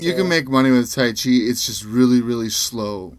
You can make money with Tai Chi. It's just really, really slow.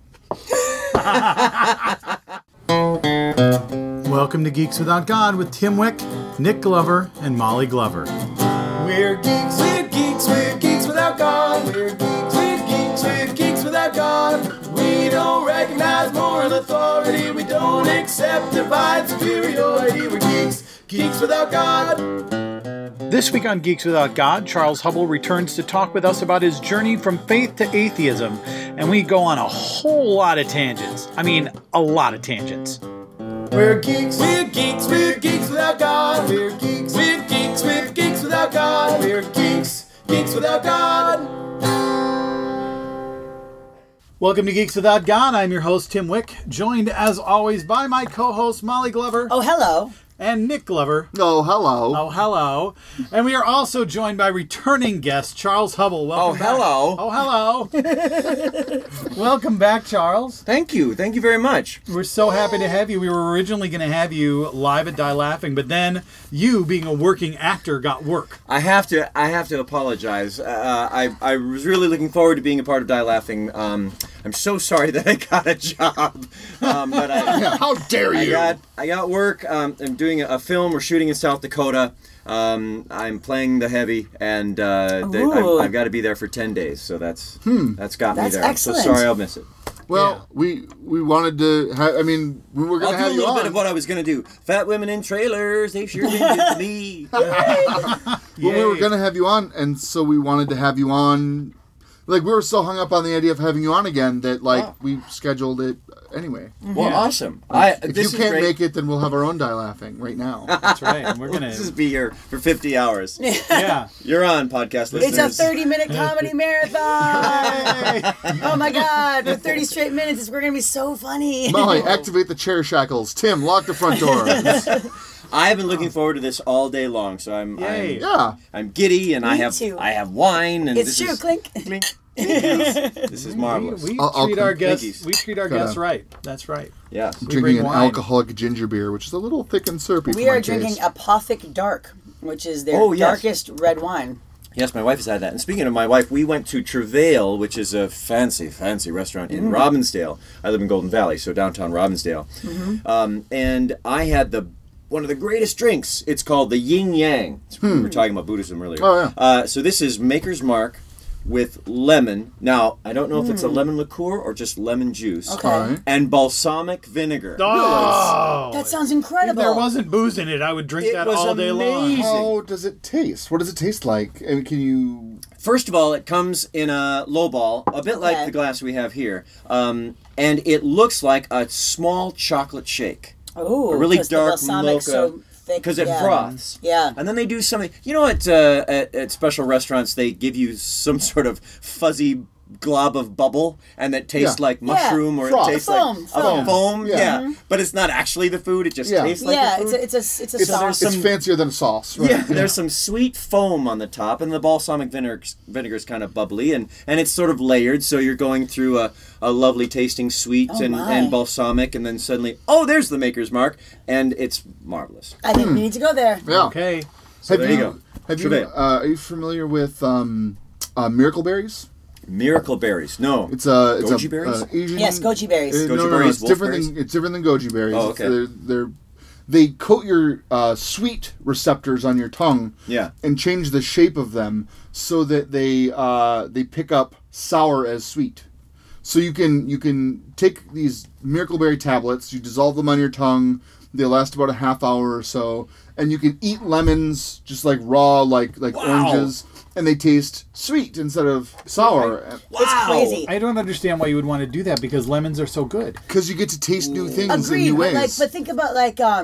Welcome to Geeks Without God with Tim Wick, Nick Glover, and Molly Glover. We're geeks, we're geeks, we're geeks without God. We're geeks, we're geeks, we're geeks without God. We don't recognize moral authority. We don't accept divine superiority. We're geeks, geeks without God. This week on Geeks Without God, Charles Hubble returns to talk with us about his journey from faith to atheism, and we go on a whole lot of tangents. I mean, a lot of tangents. We're geeks, we're geeks, we're geeks without God. We're geeks, we're geeks, we're geeks without God. We're geeks, geeks without God. Welcome to Geeks Without God. I'm your host, Tim Wick, joined as always by my co-host, Molly Glover. Oh, hello. And Nick Glover. Oh, hello. Oh, hello. And we are also joined by returning guest, Charles Hubble. Welcome back. Hello. Oh, hello. Welcome back, Charles. Thank you. Thank you very much. We're so happy to have you. We were originally going to have you live at Die Laughing, but then you, being a working actor, got work. I have to apologize. I was really looking forward to being a part of Die Laughing. I'm so sorry that I got a job. But How dare you? I got work. I'm doing a film. We're shooting in South Dakota. I'm playing the heavy, and I've got to be there for 10 days. So that's got me That's there. excellent. So sorry I'll miss it. Well, we wanted to have, we were going to I'll have do a you little on. bit of what I was going to do. Fat women in trailers, they sure been good to me. Well, we were going to have you on, and so we wanted to have you on. Like, we were so hung up on the idea of having you on again that, we scheduled it anyway. Well, awesome. If you can't make it, then we'll have our own Die Laughing right now. That's right. And we're going Let's just to... be here for 50 hours. Yeah. You're on, podcast listeners. It's a 30-minute comedy marathon. Oh, my God. For 30 straight minutes, we're going to be so funny. Molly, activate the chair shackles. Tim, lock the front door. I've been looking forward to this all day long, so I'm giddy, and I have wine, and It's true. Clink. Clink. This is marvelous. We I'll treat our clink. guests. We treat our guests right. That's right. Yes. We Drinking bring an wine. alcoholic ginger beer, which is a little thick and syrupy. We for my are drinking taste. Apothic Dark, which is their Oh, yes. darkest red wine. Yes, my wife has had that. And speaking of my wife, we went to Travail, which is a fancy, fancy restaurant in Robbinsdale. I live in Golden Valley, so downtown Robbinsdale. And I had one of the greatest drinks. It's called the Yin Yang. We were talking about Buddhism earlier. Oh, yeah. So this is Maker's Mark with lemon. Now, I don't know if it's a lemon liqueur or just lemon juice. Okay. All right. And balsamic vinegar. Oh! That sounds If incredible. there wasn't booze in it, I would drink It that was all day long. amazing. How does it taste? What does it taste like? I mean, can you... First of all, it comes in a lowball, a bit like Okay. the glass we have here. And it looks like a small chocolate shake. Oh, a really 'cause the dark balsamic's mocha. so thick. Because it yeah. froths. Yeah. And then they do something. You know, at special restaurants, they give you some sort of fuzzy glob of bubble, and that tastes Yeah. like mushroom, or Froth. it tastes Foam, like foam. foam. Yeah. Yeah. But it's not actually the food. It just Yeah. tastes like Yeah, the food. it's a It's, sauce. it's fancier than a sauce, right? Yeah, there's some sweet foam on the top, and the balsamic vinegar is kind of bubbly, and it's sort of layered, so you're going through a lovely tasting sweet Oh, and my. balsamic, and then suddenly, oh, there's the Maker's Mark, and it's marvelous. I think we need to go there. Yeah. Okay. So there you go. Have you? Travail. Are you familiar with Miracle Berries? Miracle berries. No. It's Goji berries? Asian. Yes, goji berries. No, Goji no, berries, it's different wolf than it's different than goji berries. Oh, It's- okay. They coat your sweet receptors on your tongue. Yeah. And change the shape of them so that they pick up sour as sweet. So you can take these Miracle Berry tablets, you dissolve them on your tongue. They last about a half hour or so, and you can eat lemons just like raw, like oranges, and they taste sweet instead of sour. It's crazy. I don't understand why you would want to do that because lemons are so good. Because you get to taste new things Agreed, in new but ways. but think about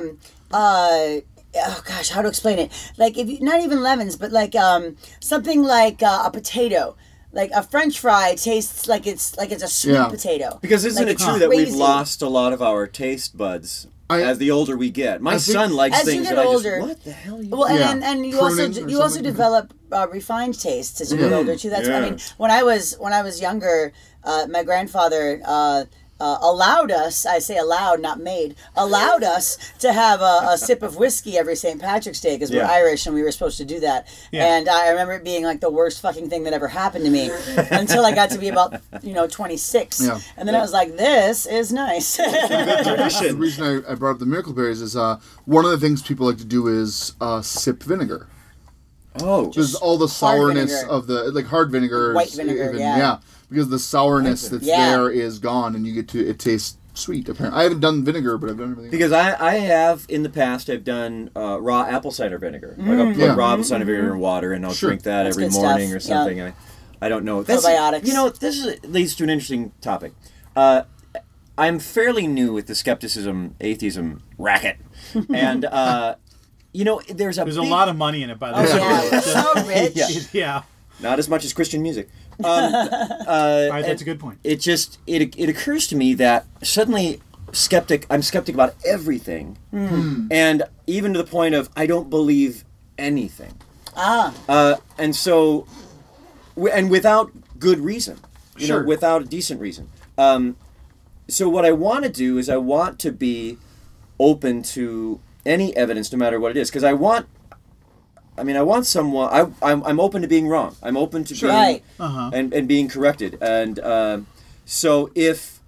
oh gosh, how to explain it? Like if you, not even lemons, but like something like a potato. Like a French fry tastes like it's a sweet Yeah. potato. Because isn't Like, it it's true that we've crazy. lost a lot of our taste buds as the older we get? My I think- son likes As you things get that older- I just, what the hell are you Well, Yeah. and you Pruning or also something. develop refined tastes as you get older too. That's I Yeah. mean when I was younger, my grandfather allowed us, I say allowed, not made, allowed us to have a sip of whiskey every St. Patrick's Day because we're Yeah. Irish and we were supposed to do that. Yeah. And I remember it being like the worst fucking thing that ever happened to me until I got to be about, 26. Yeah. And then I was like, this is nice. The reason I brought up the miracle berries is one of the things people like to do is sip vinegar. Oh, Because all the hard sourness vinegar. of the hard vinegar, White is vinegar, yeah. because the sourness that's Yeah. there is gone, and you get to it tastes sweet. Apparently, I haven't done vinegar, but I've done everything. because I have in the past I've done raw apple cider vinegar. Like I'll put Yeah. raw apple cider vinegar in water and I'll Sure. drink that That's every good morning stuff. or something. I don't know. That's, Probiotics. this leads to an interesting topic. I'm fairly new with the skepticism, atheism racket, and there's There's a big- lot of money in it, by the Oh, way. yeah. We're so rich. Yeah. Yeah. Not as much as Christian music. All right, that's a good point. It just it occurs to me that suddenly I'm skeptic about everything, and even to the point of I don't believe anything. And so, and without good reason, Sure. without a decent reason. So what I want to do is I want to be open to any evidence, no matter what it is, because I want someone. I'm open to being wrong. I'm open to being Right. and being corrected. And so if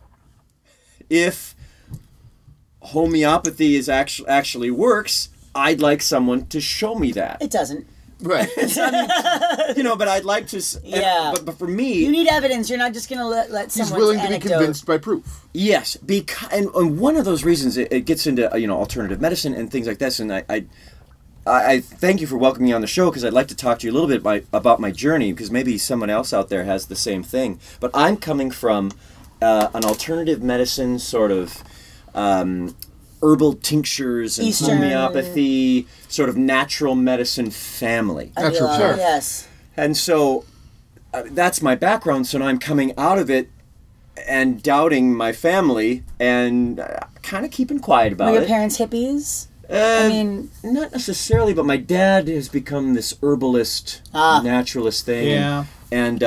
homeopathy is actually works, I'd like someone to show me that. It doesn't. Right. But I'd like to. Yeah. But for me, You need evidence. You're not just going to let He's someone's willing to be anecdote. convinced by proof. yes, because and one of those reasons it gets into alternative medicine and things like this, and I thank you for welcoming me on the show because I'd like to talk to you a little bit about my journey because maybe someone else out there has the same thing. But I'm coming from an alternative medicine sort of herbal tinctures and Eastern. homeopathy sort of natural medicine family. Natural, Sure. sure. Yes. And so that's my background. So now I'm coming out of it and doubting my family and kind of keeping quiet about Were your it. parents hippies? I mean, Not necessarily, but my dad has become this herbalist, naturalist thing. Yeah. And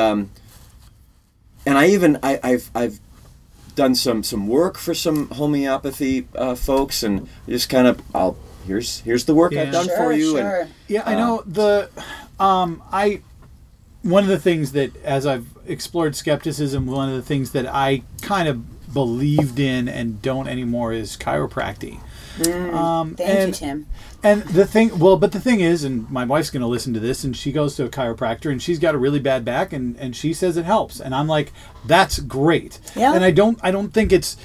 I've done some work for some homeopathy folks, and just kind of here's the work I've Yeah. done for you. Sure. And Yeah, I know one of the things that as I've explored skepticism, one of the things that I kind of believed in and don't anymore is chiropractic. Thank you, Tim. And the thing is, and my wife's going to listen to this, and she goes to a chiropractor, and she's got a really bad back, and she says it helps, and I'm like, that's great. Yeah. And I don't think it's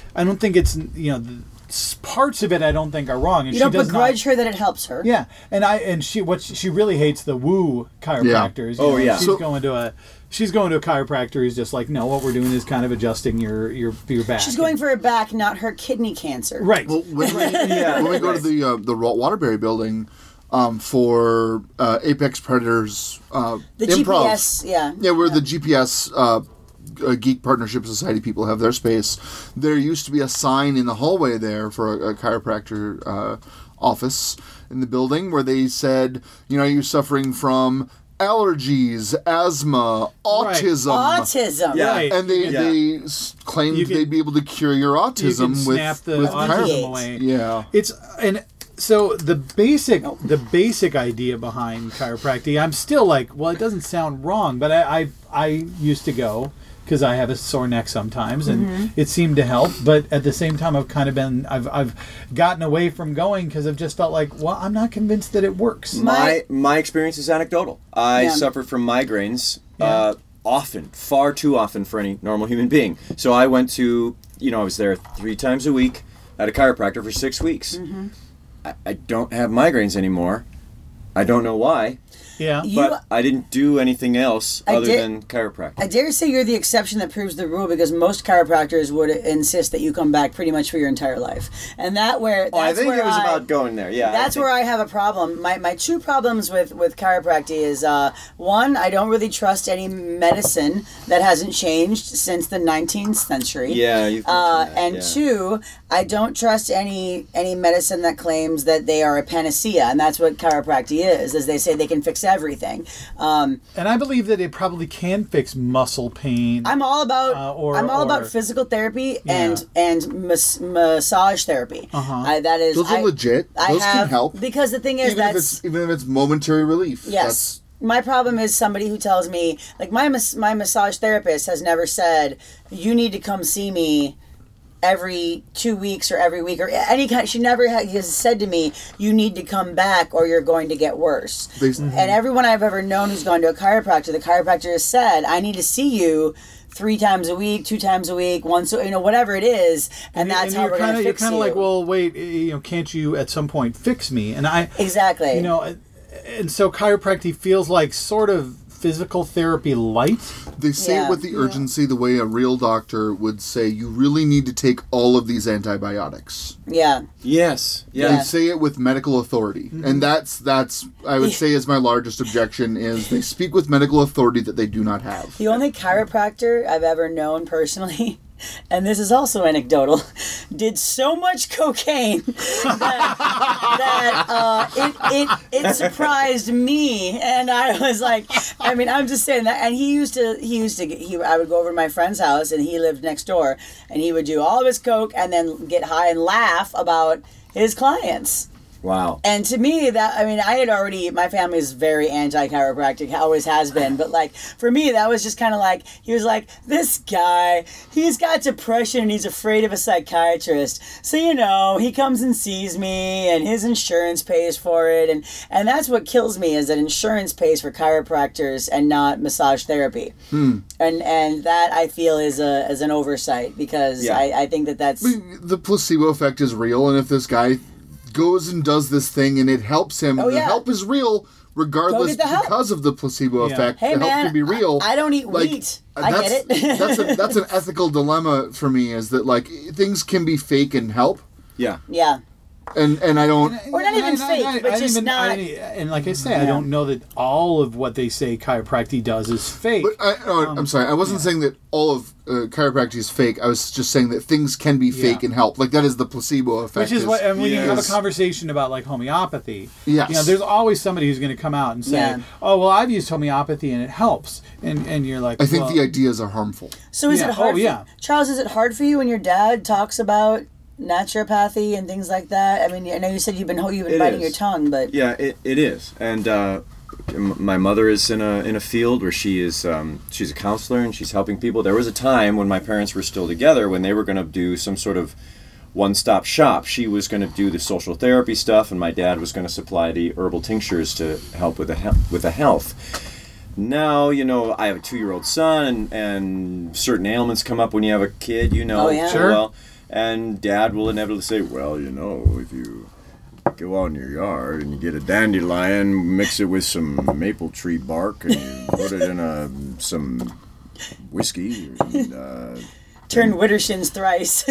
parts of it I don't think are wrong. And You don't she does begrudge her that it helps her. Yeah, and she really hates the woo chiropractors. Oh, yeah. She's going to a chiropractor who's just like, no, what we're doing is kind of adjusting your back. She's going for her back, not her kidney cancer. right. Well, when we go to the Waterbury building for Apex Predators The improv. GPS, yeah. Yeah, where the GPS Geek Partnership Society people have their space. There used to be a sign in the hallway there for a chiropractor office in the building where they said, are you suffering from allergies, asthma, autism? Autism. Yeah. Right. And they claimed You can- they'd be able to cure your you autism can snap the with autism chiropractic. away. Yeah. It's and so the basic idea behind chiropractic, I'm still like, well, it doesn't sound wrong, but I used to go because I have a sore neck sometimes, and it seemed to help. But at the same time, I've gotten away from going because I've just felt like, well, I'm not convinced that it works. my experience is anecdotal. I Yeah. suffer from migraines Yeah. often, far too often for any normal human being. So I went to, I was there 3 times a week at a chiropractor for 6 weeks. I don't have migraines anymore. I don't know why, Yeah. but I didn't do anything else I other did- than chiropractic. I dare say you're the exception that proves the rule because most chiropractors would insist that you come back pretty much for your entire life. And that's I think where it was about going there. Yeah, That's where I have a problem. My two problems with chiropractic is one, I don't really trust any medicine that hasn't changed since the 19th century. Yeah, you've mentioned that, and yeah. two, I don't trust any medicine that claims that they are a panacea, and that's what chiropractic is they say they can fix everything. And I believe that it probably can fix muscle pain. I'm all about or physical therapy Yeah. and massage therapy. That is Those are legit. Those can help. because the thing is Even if it's momentary relief. yes. My problem is somebody who tells me, like my massage therapist has never said, you need to come see me every 2 weeks or every week or any kind. She never has said to me, you need to come back or you're going to get worse. And everyone I've ever known who's gone to a chiropractor, the chiropractor has said, I need to see you 3 times a week, 2 times a week, once, whatever it is, and that's how we're going to fix you. You're kind of like, well, wait, can't you at some point fix me? And exactly. And so chiropractic feels like sort of physical therapy light. They say it with the urgency the way a real doctor would say, you really need to take all of these antibiotics. Yeah. Yes. They Yeah. say it with medical authority. And that's I would say is my largest objection is they speak with medical authority that they do not have. The only chiropractor I've ever known personally, and this is also anecdotal, did so much cocaine that it surprised me, and I was like, I'm just saying that. And I would go over to my friend's house, and he lived next door, and he would do all of his coke and then get high and laugh about his clients. Wow. And to me, my family is very anti-chiropractic, always has been. But, for me, that was just kind of like, he was like, this guy, he's got depression and he's afraid of a psychiatrist. So, he comes and sees me and his insurance pays for it. And that's what kills me is that insurance pays for chiropractors and not massage therapy. And that, I feel, is an oversight because I think that's... The placebo effect is real, and if this guy goes and does this thing and it helps him, the help is real regardless because of the placebo effect. Hey, the help can be real. I don't eat wheat. I get it. that's an ethical dilemma for me is that things can be fake and help. Yeah. Yeah. And I don't... Or not even fake, but just not... And like I say, I don't know that all of what they say chiropractic does is fake. But I'm sorry, I wasn't saying that all of chiropractic is fake. I was just saying that things can be fake and help. That is the placebo effect. Which is what, and when you have a conversation about homeopathy, there's always somebody who's going to come out and say, oh, well, I've used homeopathy and it helps. And you're like, I think the ideas are harmful. So is it hard Charles, is it hard for you when your dad talks about naturopathy and things like that? I know you said you've been biting your tongue, but it is. And my mother is in a field where she's a counselor and she's helping people. There was a time when my parents were still together when they were going to do some sort of one-stop shop. She was going to do the social therapy stuff, and my dad was going to supply the herbal tinctures to help with the health. Now, I have a 2-year-old son, and certain ailments come up when you have a kid. Oh, yeah. Sure. Well. And Dad will inevitably say, well, if you go out in your yard and you get a dandelion, mix it with some maple tree bark, and you put it in some whiskey. Turn Widdershins thrice.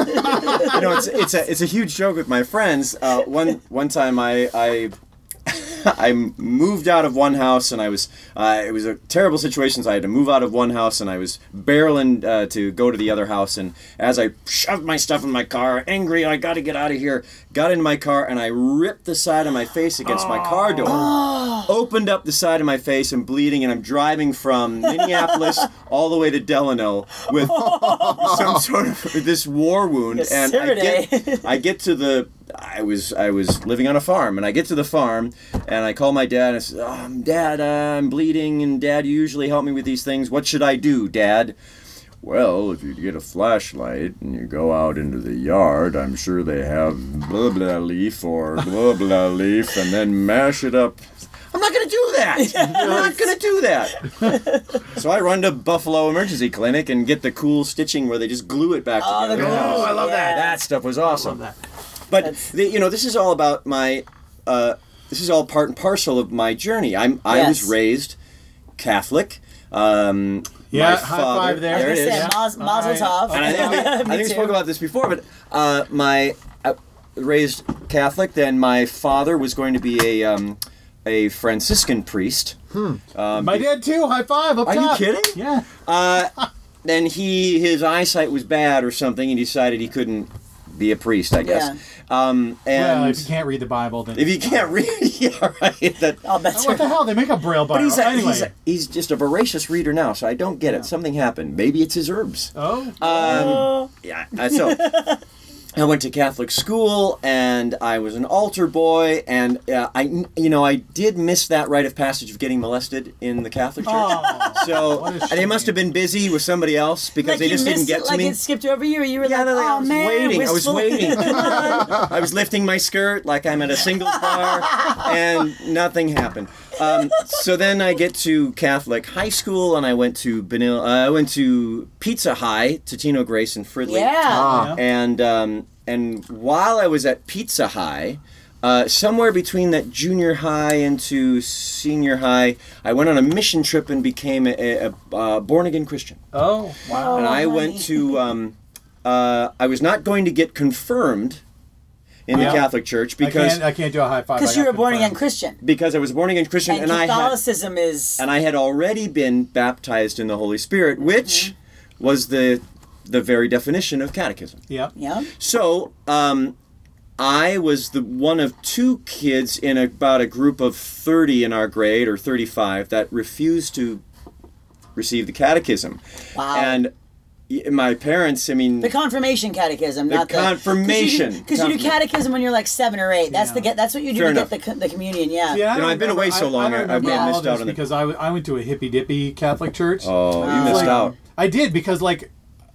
It's a huge joke with my friends. One time I moved out of one house, and it was a terrible situation, so I had to move out of one house, and I was barreling to go to the other house, and as I shoved my stuff in my car, angry, I got to get out of here, got in my car, and I ripped the side of my face against my car door, opened up the side of my face, and bleeding, and I'm driving from Minneapolis all the way to Delano with some sort of this war wound, and I get to the... I was living on a farm, and I get to the farm, and I call my dad, and I say, Dad, I'm bleeding, and Dad, you usually help me with these things. What should I do, Dad? Well, if you get a flashlight and you go out into the yard, I'm sure they have blah blah leaf or blah blah leaf, and then mash it up. I'm not going to do that. I'm not going to do that. So I run to Buffalo Emergency Clinic and get the cool stitching where they just glue it back together. I love that. That stuff was awesome. I love that. But this is all about my. This is all part and parcel of my journey. I was raised Catholic. High five there. There it is. Mazel tov. And I think we spoke about this before, but my raised Catholic. Then my father was going to be a Franciscan priest. My dad too. High five up top. Are you kidding? Yeah. Then his eyesight was bad or something, and he decided he couldn't be a priest, I guess. And Well, if you can't read the Bible, then if you can't read, yeah, right. That, Oh, that's what the hell? They make a Braille Bible. but Anyway. he's just a voracious reader now, so I don't get it. Something happened. Maybe it's his herbs. Oh, Yeah. So I went to Catholic school, and I was an altar boy, and I did miss that rite of passage of getting molested in the Catholic Church. Oh, So what a and they must have been busy with somebody else because they you just didn't missed get it, to like me. it skipped over you. You were Yeah, like, I oh was man, waiting. I was wistful." waiting. I was lifting my skirt like I'm at a singles bar, and nothing happened. So then I get to Catholic high school, and I went to I went to Pizza High, Totino Grace in Fridley. Yeah. And while I was at Pizza High, somewhere between that junior high into senior high, I went on a mission trip and became a born-again Christian. oh, wow. And I honey. went to, I was not going to get confirmed in the Yeah. Catholic Church because I can't do a high five. Because I you're a got born again confirmed. Christian. I was a born-again Christian, And Catholicism is. and I had already been baptized in the Holy Spirit, which was the very definition of catechism. Yep. Yeah. So, I was the one of two kids in about a group of 30 in our grade, or 35, that refused to receive the catechism. Wow. And my parents, I mean... The confirmation catechism, not the confirmation. Because you do catechism when you're like 7 or 8. That's that's what you do Fair to enough. get the communion. Yeah. Yeah, I don't I've been away so long, I I've remember all missed of this out on it. because I went to a hippy dippy Catholic church. Oh, you missed Like, out. I did because like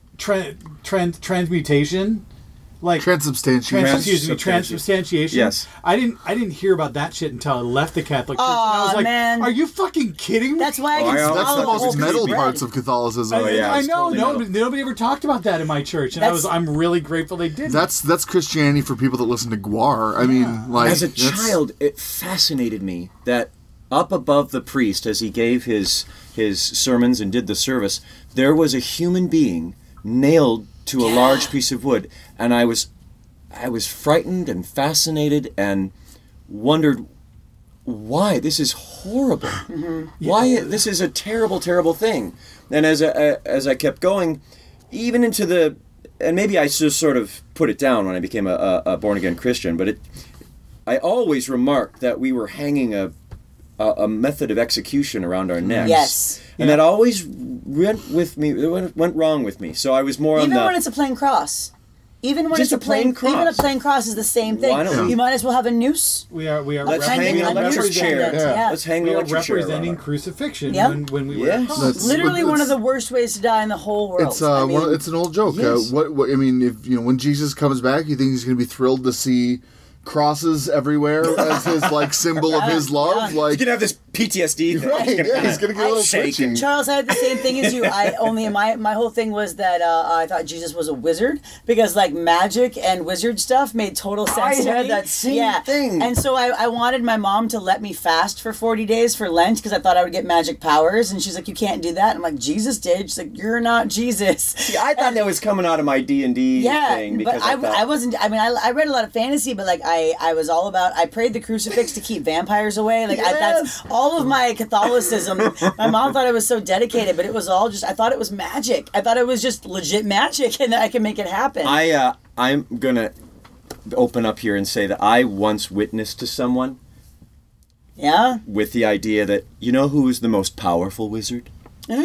transmutation, like Transubstantiation. transubstantiation. Yes. I didn't hear about that shit until I left the Catholic church. And I was Aw, like, man. are you fucking kidding me? That's why I Oh, can yeah. swallow That's the a whole most piece of metal bread. parts of Catholicism. yeah. I it's know. totally Nobody ever talked about that in my church, and I'm really grateful they did. That's Christianity for people that listen to Guar. I mean, like As a that's- child, it fascinated me that up above the priest, as he gave his sermons and did the service, there was a human being nailed to a large piece of wood, and I was frightened and fascinated and wondered why this is horrible. Why this is a terrible, terrible thing. And as I kept going, even into the, and maybe I just sort of put it down when I became a born again Christian, but I always remarked that we were hanging a method of execution around our necks. Yes. And that always went with me. It went wrong with me. So I was more Even on the. when it's a plain cross. Even when Just it's a plain cross. Even a plain cross is the same thing. Why don't we- You might as well have a noose. we are. Let's Kind of hang an a electric noose chair. kind of, yeah. Let's hang We an are electric chair. representing around. crucifixion Yep. when we were Yes. at home. That's- Literally but one of it's- the worst ways to die in the whole world. It's I mean, it's an old joke. Yes. What I mean, if when Jesus comes back, you think he's going to be thrilled to see crosses everywhere as his like symbol of his love? He's Like, gonna have this PTSD thing. right? He's gonna Yeah, kinda he's going to get a little shake twitchy. and- Charles, I had the same thing as you. My whole thing was that I thought Jesus was a wizard because like magic and wizard stuff made total sense I to had me. that same thing. And so I wanted my mom to let me fast for 40 days for Lent because I thought I would get magic powers, and she's like, "You can't do that." I'm like, "Jesus did." She's like, "You're not Jesus." See, I thought that was coming out of my D&D Yeah, thing but because I thought, I wasn't. I mean, I read a lot of fantasy, but like I was all about. I prayed the crucifix to keep vampires away. Like that's all of my Catholicism. My mom thought I was so dedicated, but it was all just. I thought it was magic. I thought it was just legit magic, and that I could make it happen. I'm gonna open up here and say that I once witnessed to someone yeah. with the idea that you know who is the most powerful wizard? Jesus.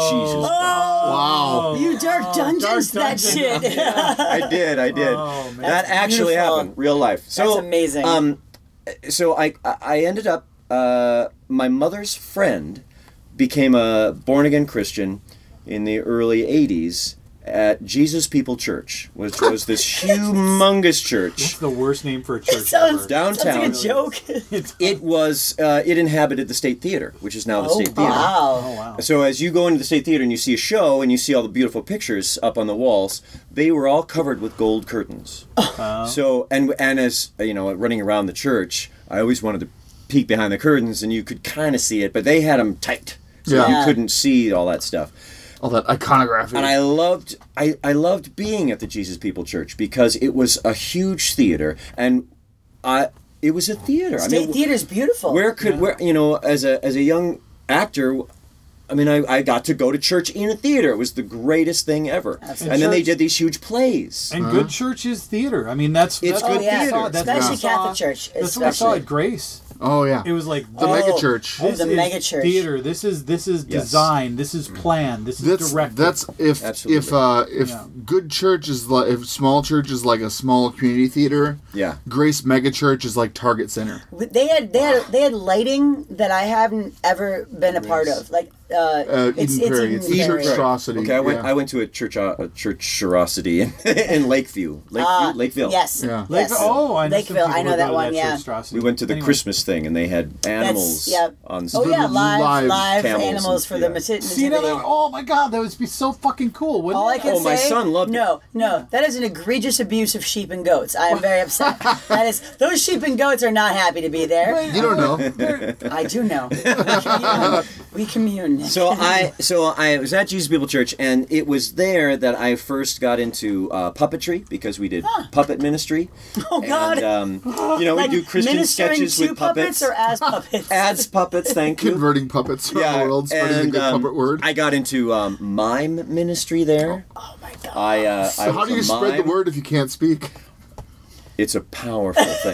Wow. You dark dungeons, that shit. I did. Oh, man. That actually beautiful. happened, real life. So That's amazing. So I ended up. My mother's friend became a born again Christian in the early '80s at Jesus People Church, which was this humongous church It's the worst name for a church sounds ever. downtown. sounds like a joke. It was. It inhabited the State Theater, which is now the State Theater. Wow. Oh wow. So as you go into the State Theater and you see a show and you see all the beautiful pictures up on the walls, they were all covered with gold curtains. So and as you know, running around the church, I always wanted to peek behind the curtains and you could kind of see it, but they had them tight, so Yeah. you couldn't see all that stuff. All that iconography. And I loved being at the Jesus People Church because it was a huge theater and it was a theater. State Theater's beautiful. Where you know, as a young actor, I mean, I got to go to church in a theater. It was the greatest thing ever. Absolutely. And then they Church- did these huge plays. And good church is theater. I mean, that's It's what good we theater. saw- that's what we Especially saw- Catholic church, That's what we saw especially. at Grace. Oh yeah. It was like The mega church. Oh, This the is mega church. theater. This is design. This is planned. This is directed. That's if Absolutely. Yeah. good church is like if small church is like a small community theater. Yeah. Grace mega church is like Target Center. They had lighting that I haven't ever been a part of. Like Eden Prairie. It's Eden church Prairie. atrocity. Okay, I yeah. went to a churchosity in Lakeview. Lakeville. Yes. Yeah. Like, Yes. oh, I know Lakeville, some people I know who that go to one, yeah. church We went to the Anyway. Christmas thing, and they had animals yeah. on Oh yeah, live camels animals and- for yeah. the nativity. See, oh my God, that would be so fucking cool, wouldn't All I it? can Oh, my say, son loved it. No, that is an egregious abuse of sheep and goats. I am very upset. That is, those sheep and goats are not happy to be there. You don't know. I do know. We commune. So I was at Jesus People Church, and it was there that I first got into puppetry because we did puppet ministry. Oh God! And we Like do Christian ministering sketches to with puppets. or as puppets? As puppets, thank you. Converting puppets around the world, spreading the good puppet word. I got into mime ministry there. Oh my God! I So how was do you a spread the mime. word if you can't speak? It's a powerful thing.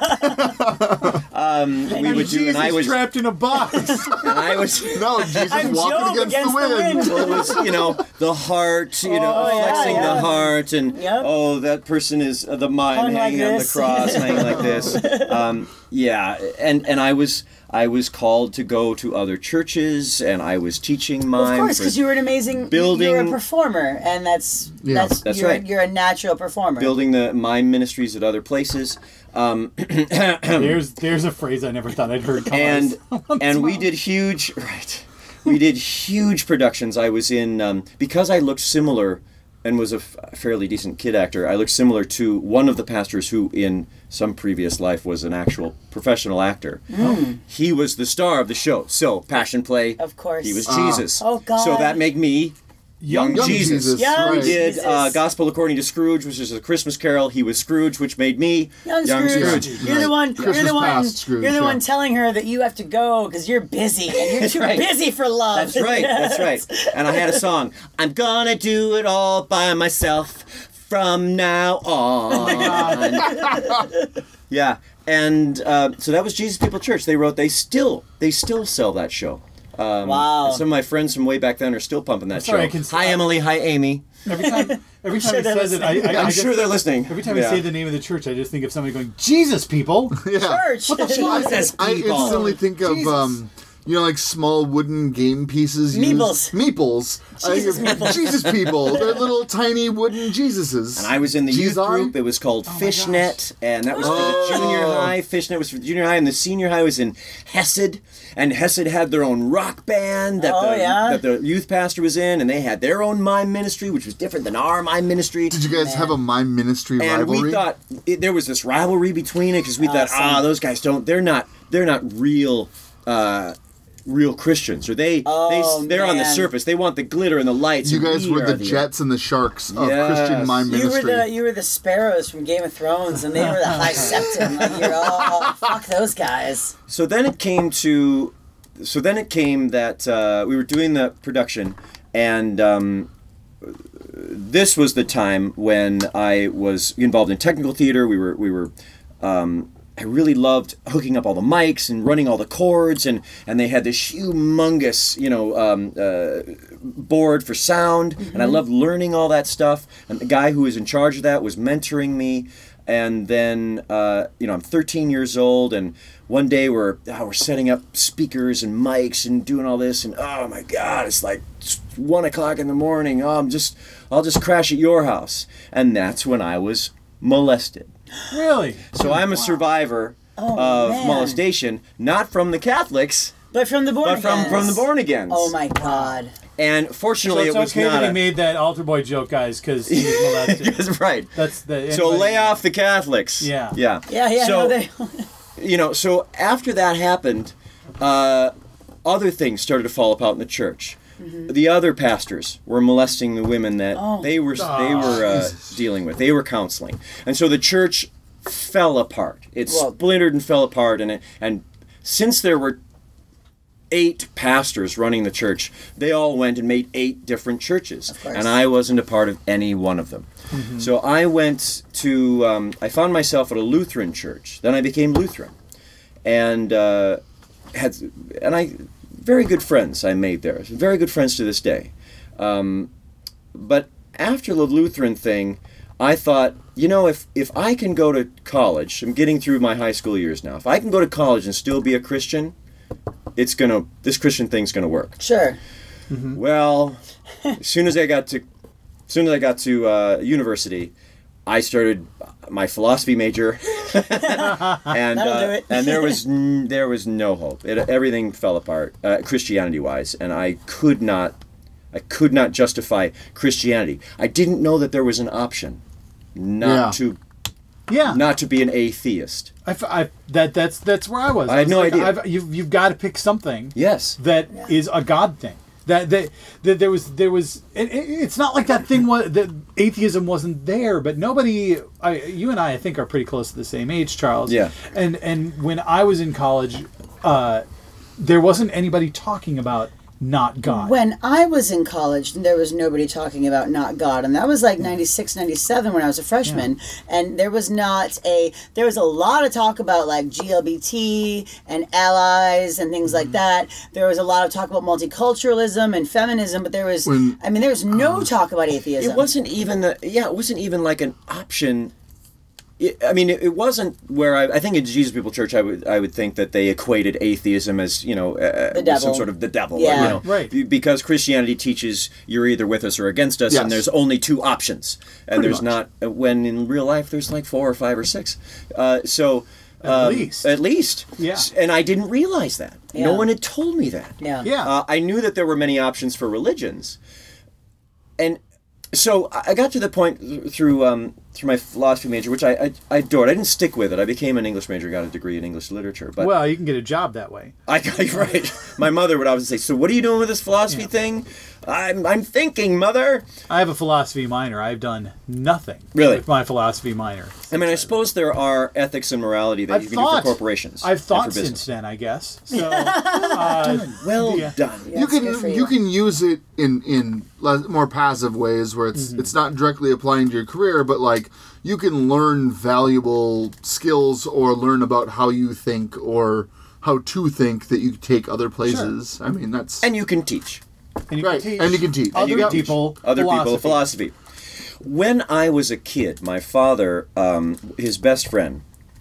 We would do, and I was trapped in a box. No, Jesus I'm walking Job against the wind. Well, it was, the heart, flexing yeah. the heart, and Yep. that person is the mime Hung like hanging on the this. cross, hanging like this. And I was called to go to other churches, and I was teaching mime. Of course, for because you were an amazing building- You're a performer, and that's That's right. You're a natural performer. building the mime ministries at other places. There's a phrase I never thought I'd heard come And we did huge we did huge productions. I was in because I looked similar and was a fairly decent kid actor. I looked similar to one of the pastors who in some previous life was an actual professional actor. He was the star of the show. So Passion Play, Of course. he was Jesus. Oh, God. So that made me young Jesus. Young right. We did Jesus. Gospel According to Scrooge, which is a Christmas Carol. He was Scrooge, which made me Young Scrooge. You're the one. Christmas you're the one. past Scrooge, you're the yeah. one telling her that you have to go because you're busy and you're too right. busy for love. That's right. That's right. And I had a song. I'm gonna do it all by myself from now on. Yeah. And so that was Jesus People Church. They still sell that show. Wow. And some of my friends from way back then are still pumping that Sorry, show. I can- Hi Emily. Hi Amy. Every time he they're says it, I'm sure they're listening. Every time Yeah. I say the name of the church, I just think of somebody going, "Jesus, people." Yeah. Church. What the fuck is Jesus I people. instantly think of Jesus. like small wooden game pieces. Meeples. Meeples. Jesus meeples. Jesus people. They're little tiny wooden Jesuses. And I was in the youth Jesus. group. It was called Fishnet, and that was for the Oh. junior high. Fishnet was for the junior high, and the senior high was in Hesed. And Hesed had their own rock band that that the youth pastor was in, and they had their own mime ministry, which was different than our mime ministry. Did you guys have a mime ministry And rivalry? we thought there was this rivalry between it because we thought, those guys they're not real. Real Christians, or they're on the man. surface. They want the glitter and the lights. you and guys we were are the Jets and the Sharks of Yes. Christian mime ministry. You were the sparrows from Game of Thrones, and they were the High Septon. Like you're all fuck those guys. So then it came that we were doing the production, and this was the time when I was involved in technical theater. We were. I really loved hooking up all the mics and running all the cords, and they had this humongous, board for sound, and I loved learning all that stuff. And the guy who was in charge of that was mentoring me. And then, I'm 13 years old, and one day we're setting up speakers and mics and doing all this, and oh my God, it's like 1 o'clock in the morning. Oh, I'll just crash at your house, and that's when I was molested. Really? So I'm a survivor of man. molestation, not from the Catholics, But from the born but from agains. the born agains. Oh my God. And So fortunately, it's it was okay not that he made that altar boy joke, guys, because he was molested. That's right. That's the. So anybody- lay off the Catholics. Yeah. Yeah. Yeah. So, No, they. so after that happened, other things started to fall apart in the church. The other pastors were molesting the women that they were dealing with. They were counseling, and so the church fell apart. It splintered and fell apart, and since there were 8 pastors running the church. They all went and made 8 different churches, course. and I wasn't a part of any one of them. So I went to, I found myself at a Lutheran church. Then I became Lutheran, and very good friends I made there. Very good friends to this day. But after the Lutheran thing, I thought, if I can go to college, I'm getting through my high school years now. If I can go to college and still be a Christian, this Christian thing's gonna work. Sure. Well, as soon as I got to university, I started my philosophy major, and That'll do it. and there was no hope. Everything fell apart, Christianity-wise, and I could not justify Christianity. I didn't know that there was an option not to be an atheist. That's where I was. I had no idea. You've got to pick something. Yes. That is a God thing. That there was. It's not like that thing was that atheism wasn't there, but nobody. You and I think, are pretty close to the same age, Charles. Yeah. And when I was in college, there wasn't anybody talking about not God. When I was in college, there was nobody talking about not God, and that was like 96, 97 when I was a freshman, and there was a lot of talk about like GLBT and allies and things like that. There was a lot of talk about multiculturalism and feminism, but there was no talk about atheism. It wasn't even like an option. It wasn't where I think in Jesus People Church I would think that they equated atheism as the devil. some sort of the devil, Yeah. Right. Because Christianity teaches you're either with us or against us, Yes. and there's only 2 options, and Pretty there's much. not when in real life there's like 4 or 5 or 6. At least, Yeah. And I didn't realize that. Yeah. No one had told me that. Yeah. Yeah. I knew that there were many options for religions, and so I got to the point through my philosophy major, which I adored. I didn't stick with it. I became an English major, got a degree in English literature. But Well, you can get a job that way. right. My mother would always say, "So what are you doing with this philosophy thing?" I'm thinking, Mother. I have a philosophy minor. I've done nothing Really? with my philosophy minor. I suppose there are ethics and morality that you can do for corporations. I've and thought for business. since then, I guess. So Well Yeah. done. You That's good for can you. can use it in more passive ways where it's not directly applying to your career, but like you can learn valuable skills or learn about how you think or how to think that you take other places. I mean, that's And you can teach and you right. can teach And you can teach. other Yeah. people other philosophy. people philosophy. When I was a kid, my father, his best friend,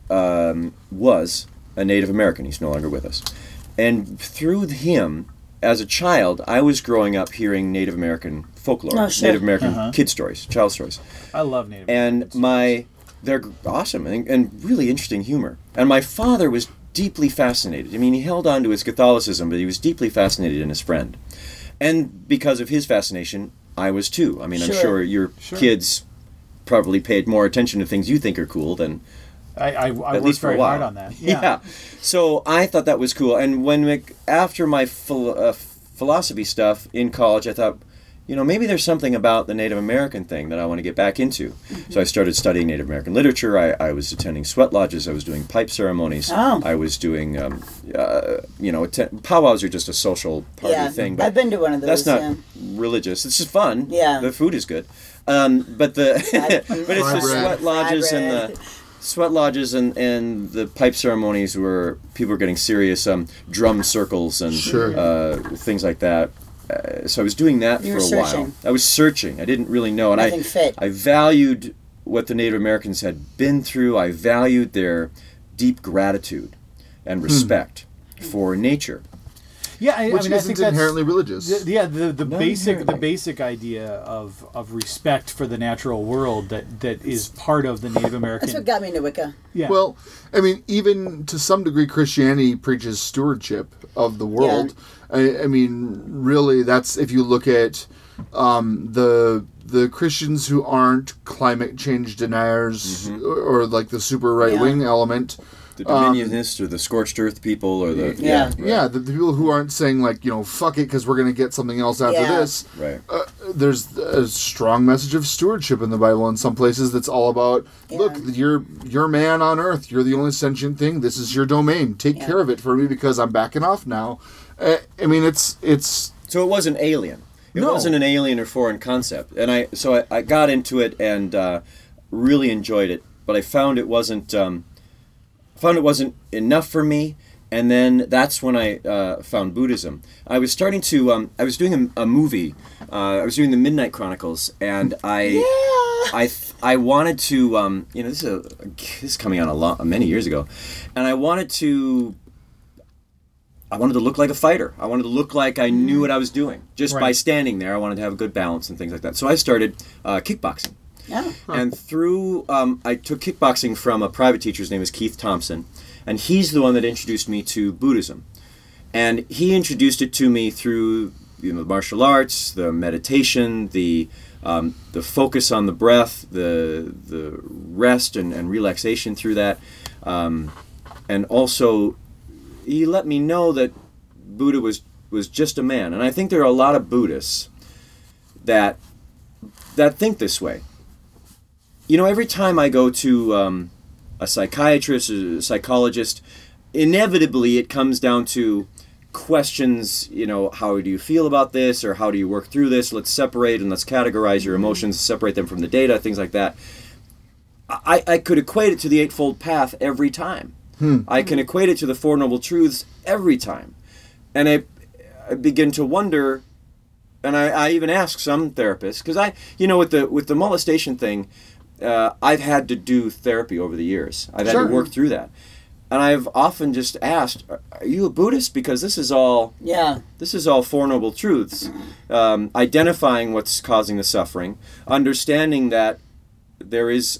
was a Native American. He's no longer with us. And through him, as a child, I was growing up hearing Native American folklore, Oh, sure. Native American kid stories, child stories. I love Native And Americans. they're awesome and really interesting humor. And my father was deeply fascinated. He held on to his Catholicism, but he was deeply fascinated in his friend. And because of his fascination, I was too. I'm Sure. sure your kids probably paid more attention to things you think are cool than I at worked least for a very while. hard on that. Yeah. So I thought that was cool. And after my philosophy stuff in college, I thought, maybe there's something about the Native American thing that I want to get back into. So I started studying Native American literature. I was attending sweat lodges. I was doing pipe ceremonies. Oh. I was doing, powwows are just a social party thing. But I've been to one of those. that's not yeah. religious. It's just fun. Yeah. The food is good. But it's the bread. sweat lodges and the sweat lodges and the pipe ceremonies where people were getting serious, drum circles and things like that. So I was doing that You for were a while. searching. I was searching. I didn't really know, and Nothing fit. I valued what the Native Americans had been through. I valued their deep gratitude and respect for nature. Yeah, I which mean, I isn't think that's inherently religious. the inherently. basic idea of respect for the natural world that is part of the Native American. That's what got me into Wicca. Yeah. Well, even to some degree, Christianity preaches stewardship of the world. I mean, really, that's if you look at the Christians who aren't climate change deniers or like the super right wing element. The Dominionists or the scorched earth people or the... Yeah. Yeah, the people who aren't saying, like, fuck it because we're going to get something else after Yeah. this. Right. There's a strong message of stewardship in the Bible in some places that's all about, look, you're man on earth. You're the only sentient thing. This is your domain. Take care of it for me because I'm backing off now. I mean, it's... So it wasn't alien. It No. wasn't an alien or foreign concept. And I got into it and really enjoyed it. But I found it wasn't enough for me. And then that's when I found Buddhism. I was starting to I was doing a movie. I was doing the Midnight Chronicles, and I wanted to this is coming out many years ago, and I wanted to look like a fighter. I wanted to look like I knew what I was doing just by standing there. I wanted to have a good balance and things like that. So I started kickboxing. Yeah. And through, I took kickboxing from a private teacher. His name is Keith Thompson. And he's the one that introduced me to Buddhism. And he introduced it to me through the martial arts, the meditation, the focus on the breath, the rest and relaxation through that. And also, he let me know that Buddha was just a man. And I think there are a lot of Buddhists that think this way. Every time I go to a psychiatrist, a psychologist, inevitably it comes down to questions, how do you feel about this, or how do you work through this? Let's separate and let's categorize your emotions, separate them from the data, things like that. I could equate it to the Eightfold Path every time. I can equate it to the Four Noble Truths every time. And I begin to wonder, and I even ask some therapists, because with the molestation thing, I've had to do therapy over the years. I've had to work through that. And I've often just asked, are you a Buddhist? Because this is all Four Noble Truths. Identifying what's causing the suffering, understanding that there is,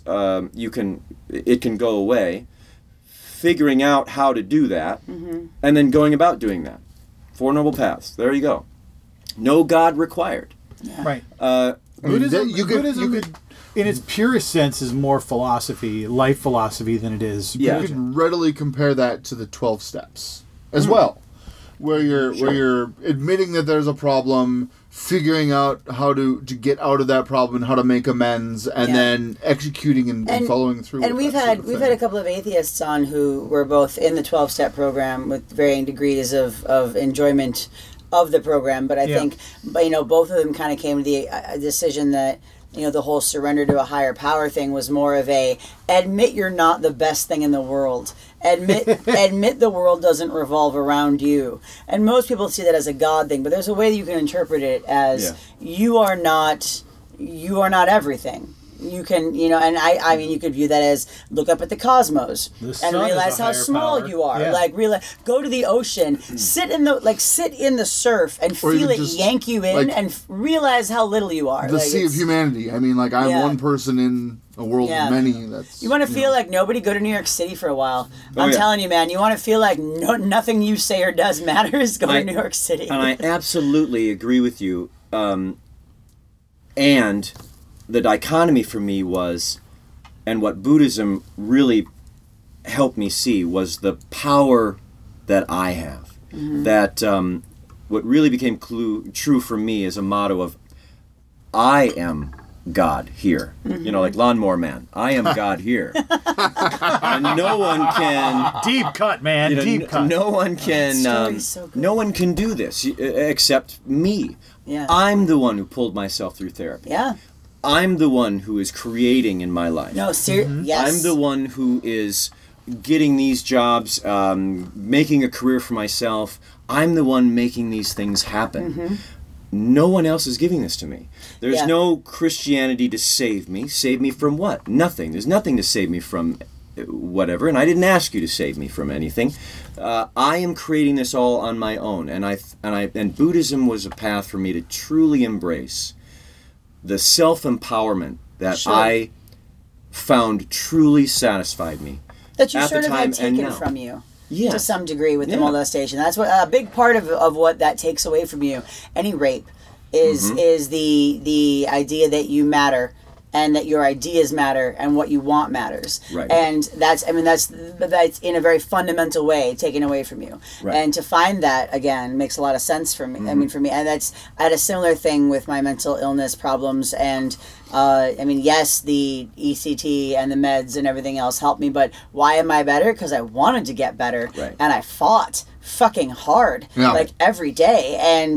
it can go away, figuring out how to do that, and then going about doing that. Four Noble Paths. There you go. No God required. Yeah. Right. Buddhism, Buddhism in its purest sense is more philosophy, life philosophy, than it is. Yeah. You can readily compare that to the 12 steps as well, where you're admitting that there's a problem, figuring out how to get out of that problem and how to make amends, and then executing and following through. And we've had a couple of atheists on who were both in the 12-step program with varying degrees of enjoyment of the program, but I think both of them kind of came to the decision that the whole surrender to a higher power thing was more of a admit you're not the best thing in the world. Admit the world doesn't revolve around you. And most people see that as a God thing, but there's a way that you can interpret it as you are not everything. You can, and I mean, you could view that as look up at the cosmos and realize how small power. you are. Yeah. Like, go to the ocean, sit in the surf, and feel it yank you in, and realize how little you are. The sea of humanity. I mean, like, I'm one person in a world of many. You want to feel like nobody. Go to New York City for a while. I'm telling you, man. You want to feel like nothing you say or does matters. Go to New York City. And I absolutely agree with you. And the dichotomy for me was, and what Buddhism really helped me see, was the power that I have. That what really became true for me is a motto of, I am God here. Like Lawnmower Man. I am God here. And no one can... Deep cut, man. Deep cut. No one can... So good. no one can do this except me. Yeah. I'm the one who pulled myself through therapy. Yeah. I'm the one who is creating in my life. No, seriously. Yes. I'm the one who is getting these jobs, making a career for myself. I'm the one making these things happen. No one else is giving this to me. There's no Christianity to save me. Save me from what? Nothing. There's nothing to save me from whatever, and I didn't ask you to save me from anything. I am creating this all on my own, and Buddhism was a path for me to truly embrace the self-empowerment that I found truly satisfied me. That you at sort the of time had and taken now. from you. Yes. To some degree with the molestation. That's what a big part of what that takes away from you. Any rape is the idea that you matter and that your ideas matter and what you want matters. Right. And that's in a very fundamental way taken away from you. Right. And to find that again makes a lot of sense for me. I mean, for me, and I had a similar thing with my mental illness problems. And yes, the ECT and the meds and everything else helped me. But why am I better? Because I wanted to get better, Right. and I fought fucking hard, like every day.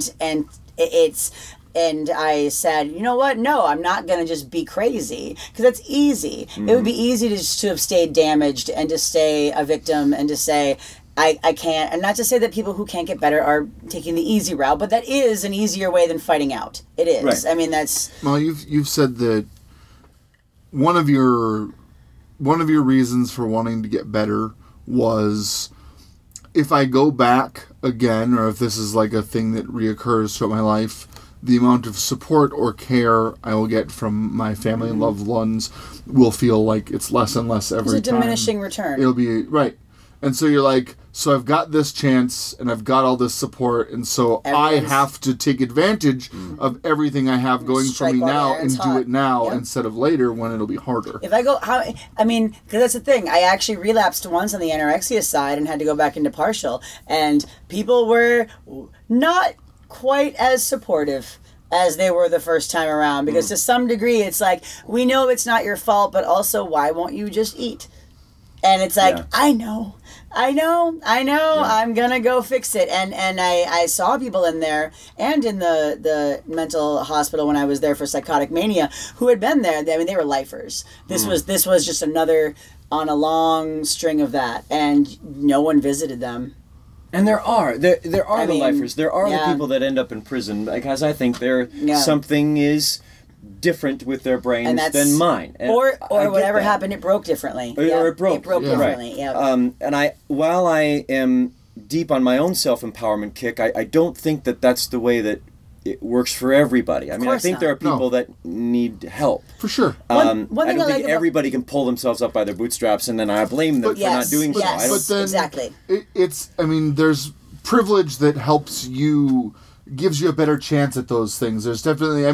And I said, you know what? No, I'm not going to just be crazy, because that's easy. It would be easy to have stayed damaged and to stay a victim and to say, I can't. And not to say that people who can't get better are taking the easy route, but that is an easier way than fighting out. It is. Right. I mean, that's... Well, you've said that one of your reasons for wanting to get better was, if I go back again, or if this is like a thing that reoccurs throughout my life, the amount of support or care I will get from my family and loved ones will feel like it's less and less every time. It's a diminishing return. It'll be, right. And so you're like, so I've got this chance and I've got all this support, and so I have to take advantage of everything I have going for me now and do it now instead of later when it'll be harder. If I go, because that's the thing. I actually relapsed once on the anorexia side and had to go back into partial, and people were not quite as supportive as they were the first time around, because to some degree it's like, we know it's not your fault, but also why won't you just eat? And it's like, I know, I'm gonna go fix it. And I saw people in there and in the mental hospital when I was there for psychotic mania who had been there. I mean, they were lifers. This was just another on a long string of that, and no one visited them. And there are the lifers. There are the people that end up in prison, because I think something is different with their brains than mine. And or whatever happened, it broke differently. Or it broke. Differently. Right. And while I am deep on my own self-empowerment kick, I don't think that that's the way that it works for everybody. I mean, I think there are people that need help. For sure. One I thing don't think about everybody can pull themselves up by their bootstraps, and then I blame them for not doing so. Yes, But then exactly. There's privilege that helps you, gives you a better chance at those things. There's definitely,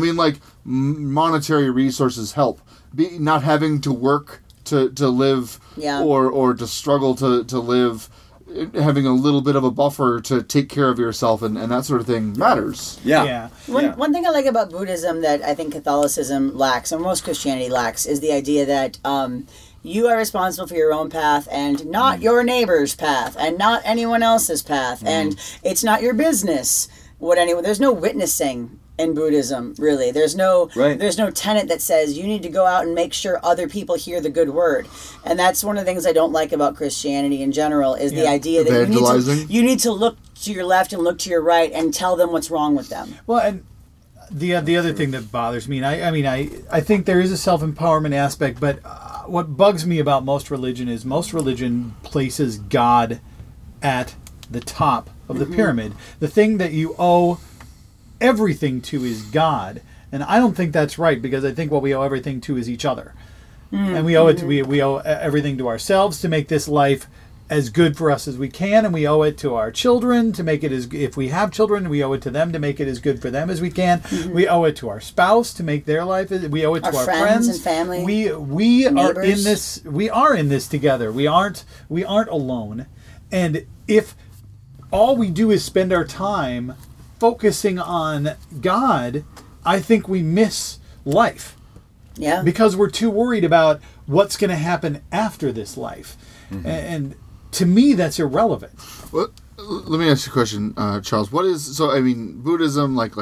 monetary resources help. Not having to work to live or to struggle to live, having a little bit of a buffer to take care of yourself and that sort of thing matters. One thing I like about Buddhism that I think Catholicism lacks, and most Christianity lacks, is the idea that you are responsible for your own path and not your neighbor's path and not anyone else's path, and it's not your business there's no witnessing in Buddhism, really. There's no tenet that says you need to go out and make sure other people hear the good word. And that's one of the things I don't like about Christianity in general, is the idea that you need to look to your left and look to your right and tell them what's wrong with them. Well, and the other thing that bothers me, and I think there is a self-empowerment aspect, but what bugs me about most religion is most religion places God at the top of the pyramid. The thing that you owe everything to is God, and I don't think that's right, because I think what we owe everything to is each other, and we owe it to, we owe everything to ourselves to make this life as good for us as we can, and we owe it to our children to make it if we have children, we owe it to them to make it as good for them as we can. We owe it to our spouse to make their life. We owe it to our friends and family. We are in this. We are in this together. We aren't alone. And if all we do is spend our time focusing on God, I think we miss life. Yeah. Because we're too worried about what's going to happen after this life. And to me, that's irrelevant. Well, let me ask you a question, Charles. What is, Buddhism, like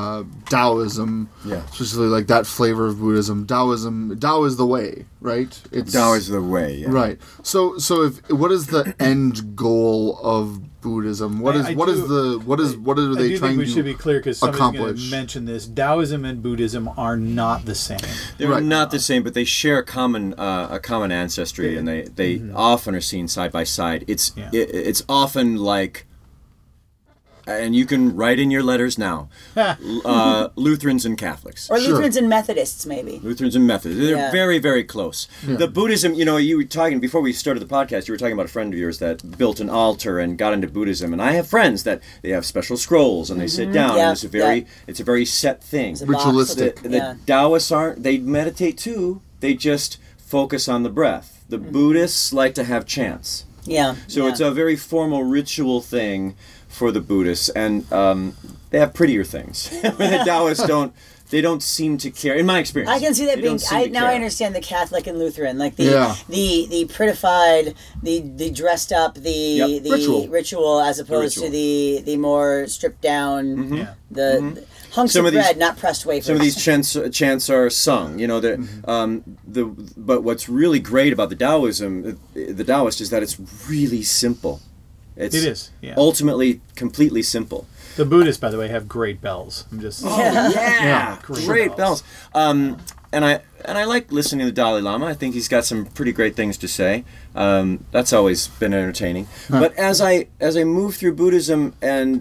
Taoism, especially like that flavor of Buddhism. Tao is the way, right? Tao is the way, right? So what is the end goal of Buddhism? What are they trying to I do think we should be clear, because somebody's going to accomplish? mention this. Taoism and Buddhism are not the same. They're not the same, but they share a common ancestry, and they often are seen side by side. It's often like and you can write in your letters now, Lutherans and Catholics. Or Lutherans and Methodists, maybe. Lutherans and Methodists. They're Yeah. very, very close. The Buddhism, you were talking, before we started the podcast, you were talking about a friend of yours that built an altar and got into Buddhism. And I have friends that they have special scrolls and they sit down Yeah, and it's a very set thing. It's a box. Ritualistic. The Taoists aren't, they meditate too, they just focus on the breath. The Buddhists like to have chants. Yeah. So yeah. it's a very formal ritual thing for the Buddhists, and they have prettier things. The Taoists don't seem to care. In my experience, I can see that they being. don't seem to Now care. I understand the Catholic and Lutheran, like the Yeah. the prettified, the dressed up, the ritual as opposed to the more stripped down, the hunks Some of of these- bread, not pressed wafers. Some of these chants are sung. But what's really great about the Taoist is that it's really simple. It is, yeah. Ultimately completely simple. The Buddhists, by the way, have great bells. I'm just Yeah, Great great bells. bells. And I like listening to the Dalai Lama. I think he's got some pretty great things to say. That's always been entertaining. But as I moved through Buddhism and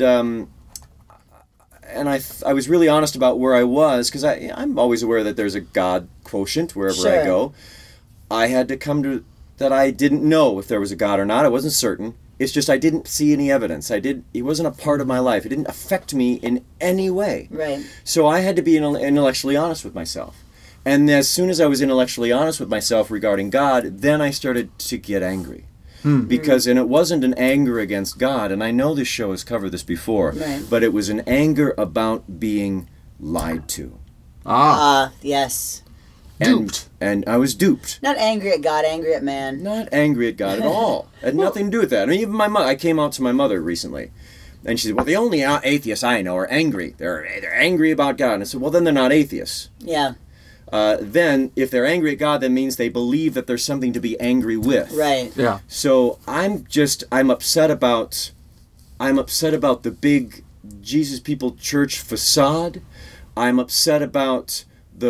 I was really honest about where I was, because I'm always aware that there's a God quotient wherever I Sure. go. I had to come to that I didn't know if there was a God or not. I wasn't certain. It's just I didn't see any evidence. He wasn't a part of my life. It didn't affect me in any way. Right. So I had to be intellectually honest with myself. And as soon as I was intellectually honest with myself regarding God, then I started to get angry. And it wasn't an anger against God, and I know this show has covered this before, Right. but it was an anger about being lied to. Yes. Duped. And I was duped. Not angry at God, angry at man. Not angry at God at all. It had nothing to do with that. I mean, even my mother, I came out to my mother recently, and she said, well, the only atheists I know are angry. They're angry about God. And I said, well, then they're not atheists. Yeah. Then, if they're angry at God, that means they believe that there's something to be angry with. Right. Yeah. So I'm upset about the big Jesus People Church facade. I'm upset about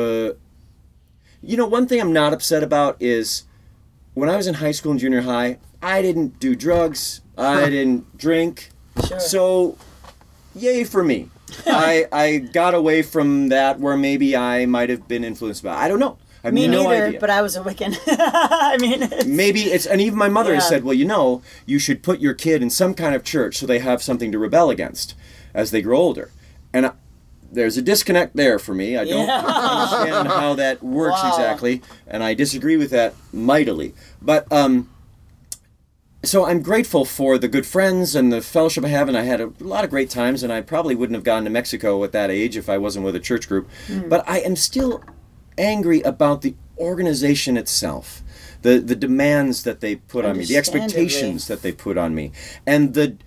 one thing I'm not upset about is when I was in high school and junior high, I didn't do drugs. I didn't drink. Sure. So, yay for me. I got away from that where maybe I might have been influenced by it. I don't know. I have Me no neither, idea. but I was a Wiccan. I mean, Maybe and even my mother has Yeah. said, well, you should put your kid in some kind of church so they have something to rebel against as they grow older. And there's a disconnect there for me. I don't understand how that works Wow. exactly, and I disagree with that mightily. But so I'm grateful for the good friends and the fellowship I have, and I had a lot of great times, and I probably wouldn't have gone to Mexico at that age if I wasn't with a church group. But I am still angry about the organization itself, the demands that they put on me, the expectations that they put on me, and the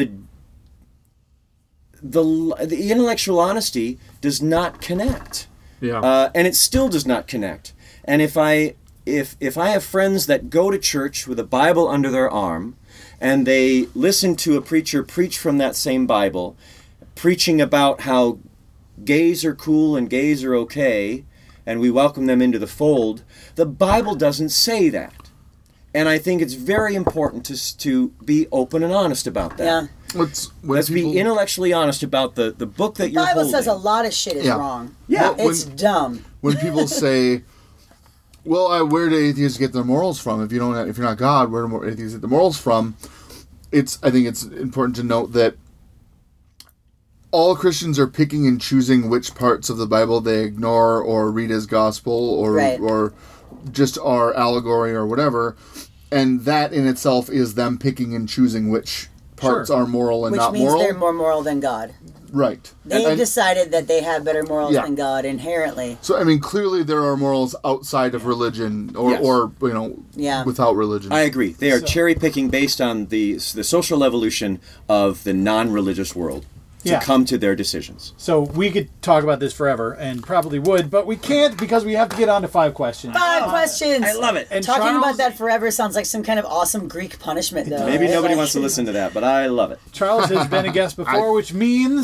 intellectual honesty does not connect. Yeah. And it still does not connect. And if I have friends that go to church with a Bible under their arm, and they listen to a preacher preach from that same Bible, preaching about how gays are cool and gays are okay, and we welcome them into the fold, the Bible doesn't say that. And I think it's very important to be open and honest about that. yeah. Let's be intellectually honest about the book that The you're Bible holding. says a lot of shit is Yeah. wrong. Yeah. It's dumb. When people say, "Well, where do atheists get their morals from? If you're not God, where do atheists get the morals from?" I think it's important to note that all Christians are picking and choosing which parts of the Bible they ignore or read as gospel or Right. or just are allegory or whatever, and that in itself is them picking and choosing which parts Sure. are moral and Which not means moral. they're more moral than God. Right. They've decided that they have better morals Yeah. than God inherently. So I mean, clearly there are morals outside of religion, or Yes. or Yeah. without religion. I agree. They are cherry picking based on the social evolution of the non-religious world to Yeah. come to their decisions. So we could talk about this forever, and probably would, but we can't because we have to get on to 5 questions. 5 questions. I love it. And Talking Charles, about that forever sounds like some kind of awesome Greek punishment, though. Maybe right? nobody Like- wants to listen to that, but I love it. Charles has been a guest before, which means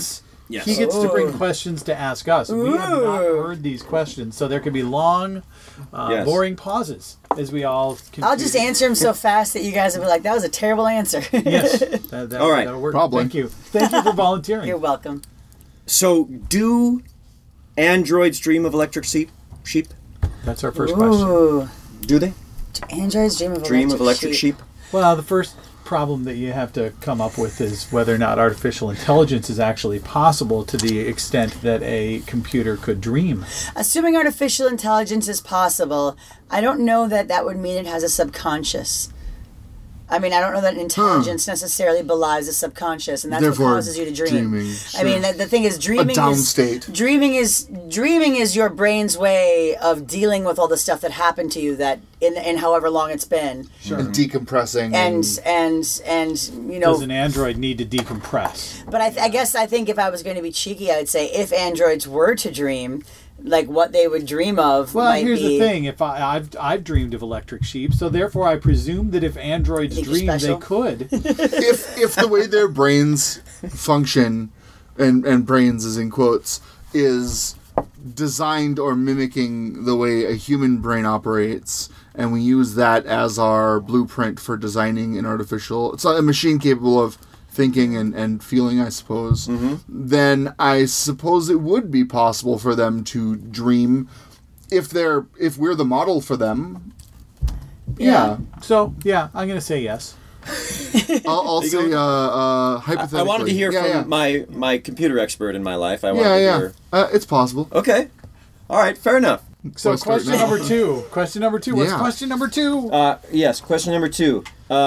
Yes. He gets to bring Ooh. questions to ask us. We have not heard these questions, so there could be long, Yes. boring pauses as we all. I'll just answer him so fast that you guys will be like, that was a terrible answer. Yes. All right. That'll work. Probably. Thank you. Thank you for volunteering. You're welcome. So, do androids dream of electric sheep? That's our first question. Ooh. Do they Androids dream of electric sheep? Well, the first problem that you have to come up with is whether or not artificial intelligence is actually possible to the extent that a computer could dream. Assuming artificial intelligence is possible, I don't know that that would mean it has a subconscious. I mean, I don't know that intelligence necessarily belies the subconscious, and that's Therefore, what causes you to dream. dreaming, I mean, sure. the thing is, dreaming down is state. dreaming is your brain's way of dealing with all the stuff that happened to you that in however long it's been, And decompressing. and you know. Does an android need to decompress? But I guess I think if I was going to be cheeky, I would say if androids were to dream, like what they would dream of. Well, might here's be, the thing: if I've dreamed of electric sheep, so therefore I presume that if androids Think you're dream, they special? could. if the way their brains function, and brains is in quotes, is designed or mimicking the way a human brain operates, and we use that as our blueprint for designing an artificial, it's a machine capable of thinking and feeling, I suppose, then I suppose it would be possible for them to dream if we're the model for them. Yeah. So yeah, I'm going to say yes. I'll say hypothetically. I wanted to hear Yeah, from my computer expert in my life. I wanted Yeah, to yeah. hear. It's possible. Okay. All right. Fair enough. So Let's start question now. number two. Question number two. What's Yeah. question number two? Yes. Question number 2.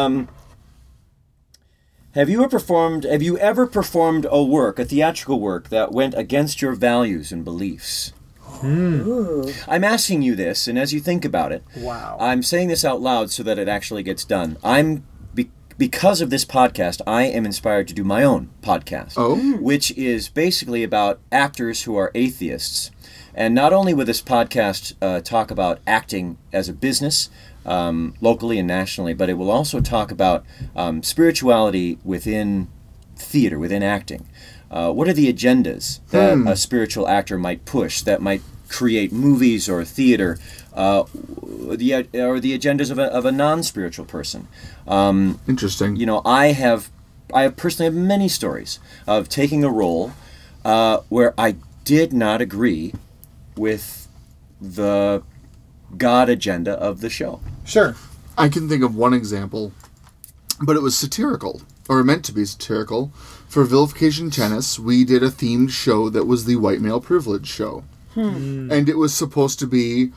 Have you ever performed a theatrical work that went against your values and beliefs? I'm asking you this, and as you think about it, Wow. I'm saying this out loud so that it actually gets done. Because of this podcast, I am inspired to do my own podcast, which is basically about actors who are atheists. And not only will this podcast talk about acting as a business, locally and nationally, but it will also talk about spirituality within theater, within acting. What are the agendas that a spiritual actor might push that might create movies or theater, or the agendas of a non-spiritual person? Interesting. You know, I personally have many stories of taking a role where I did not agree with the God agenda of the show. Sure. I can think of one example, but it was satirical, or meant to be satirical. For Vilification Tennis, we did a themed show that was the white male privilege show. And it was supposed to be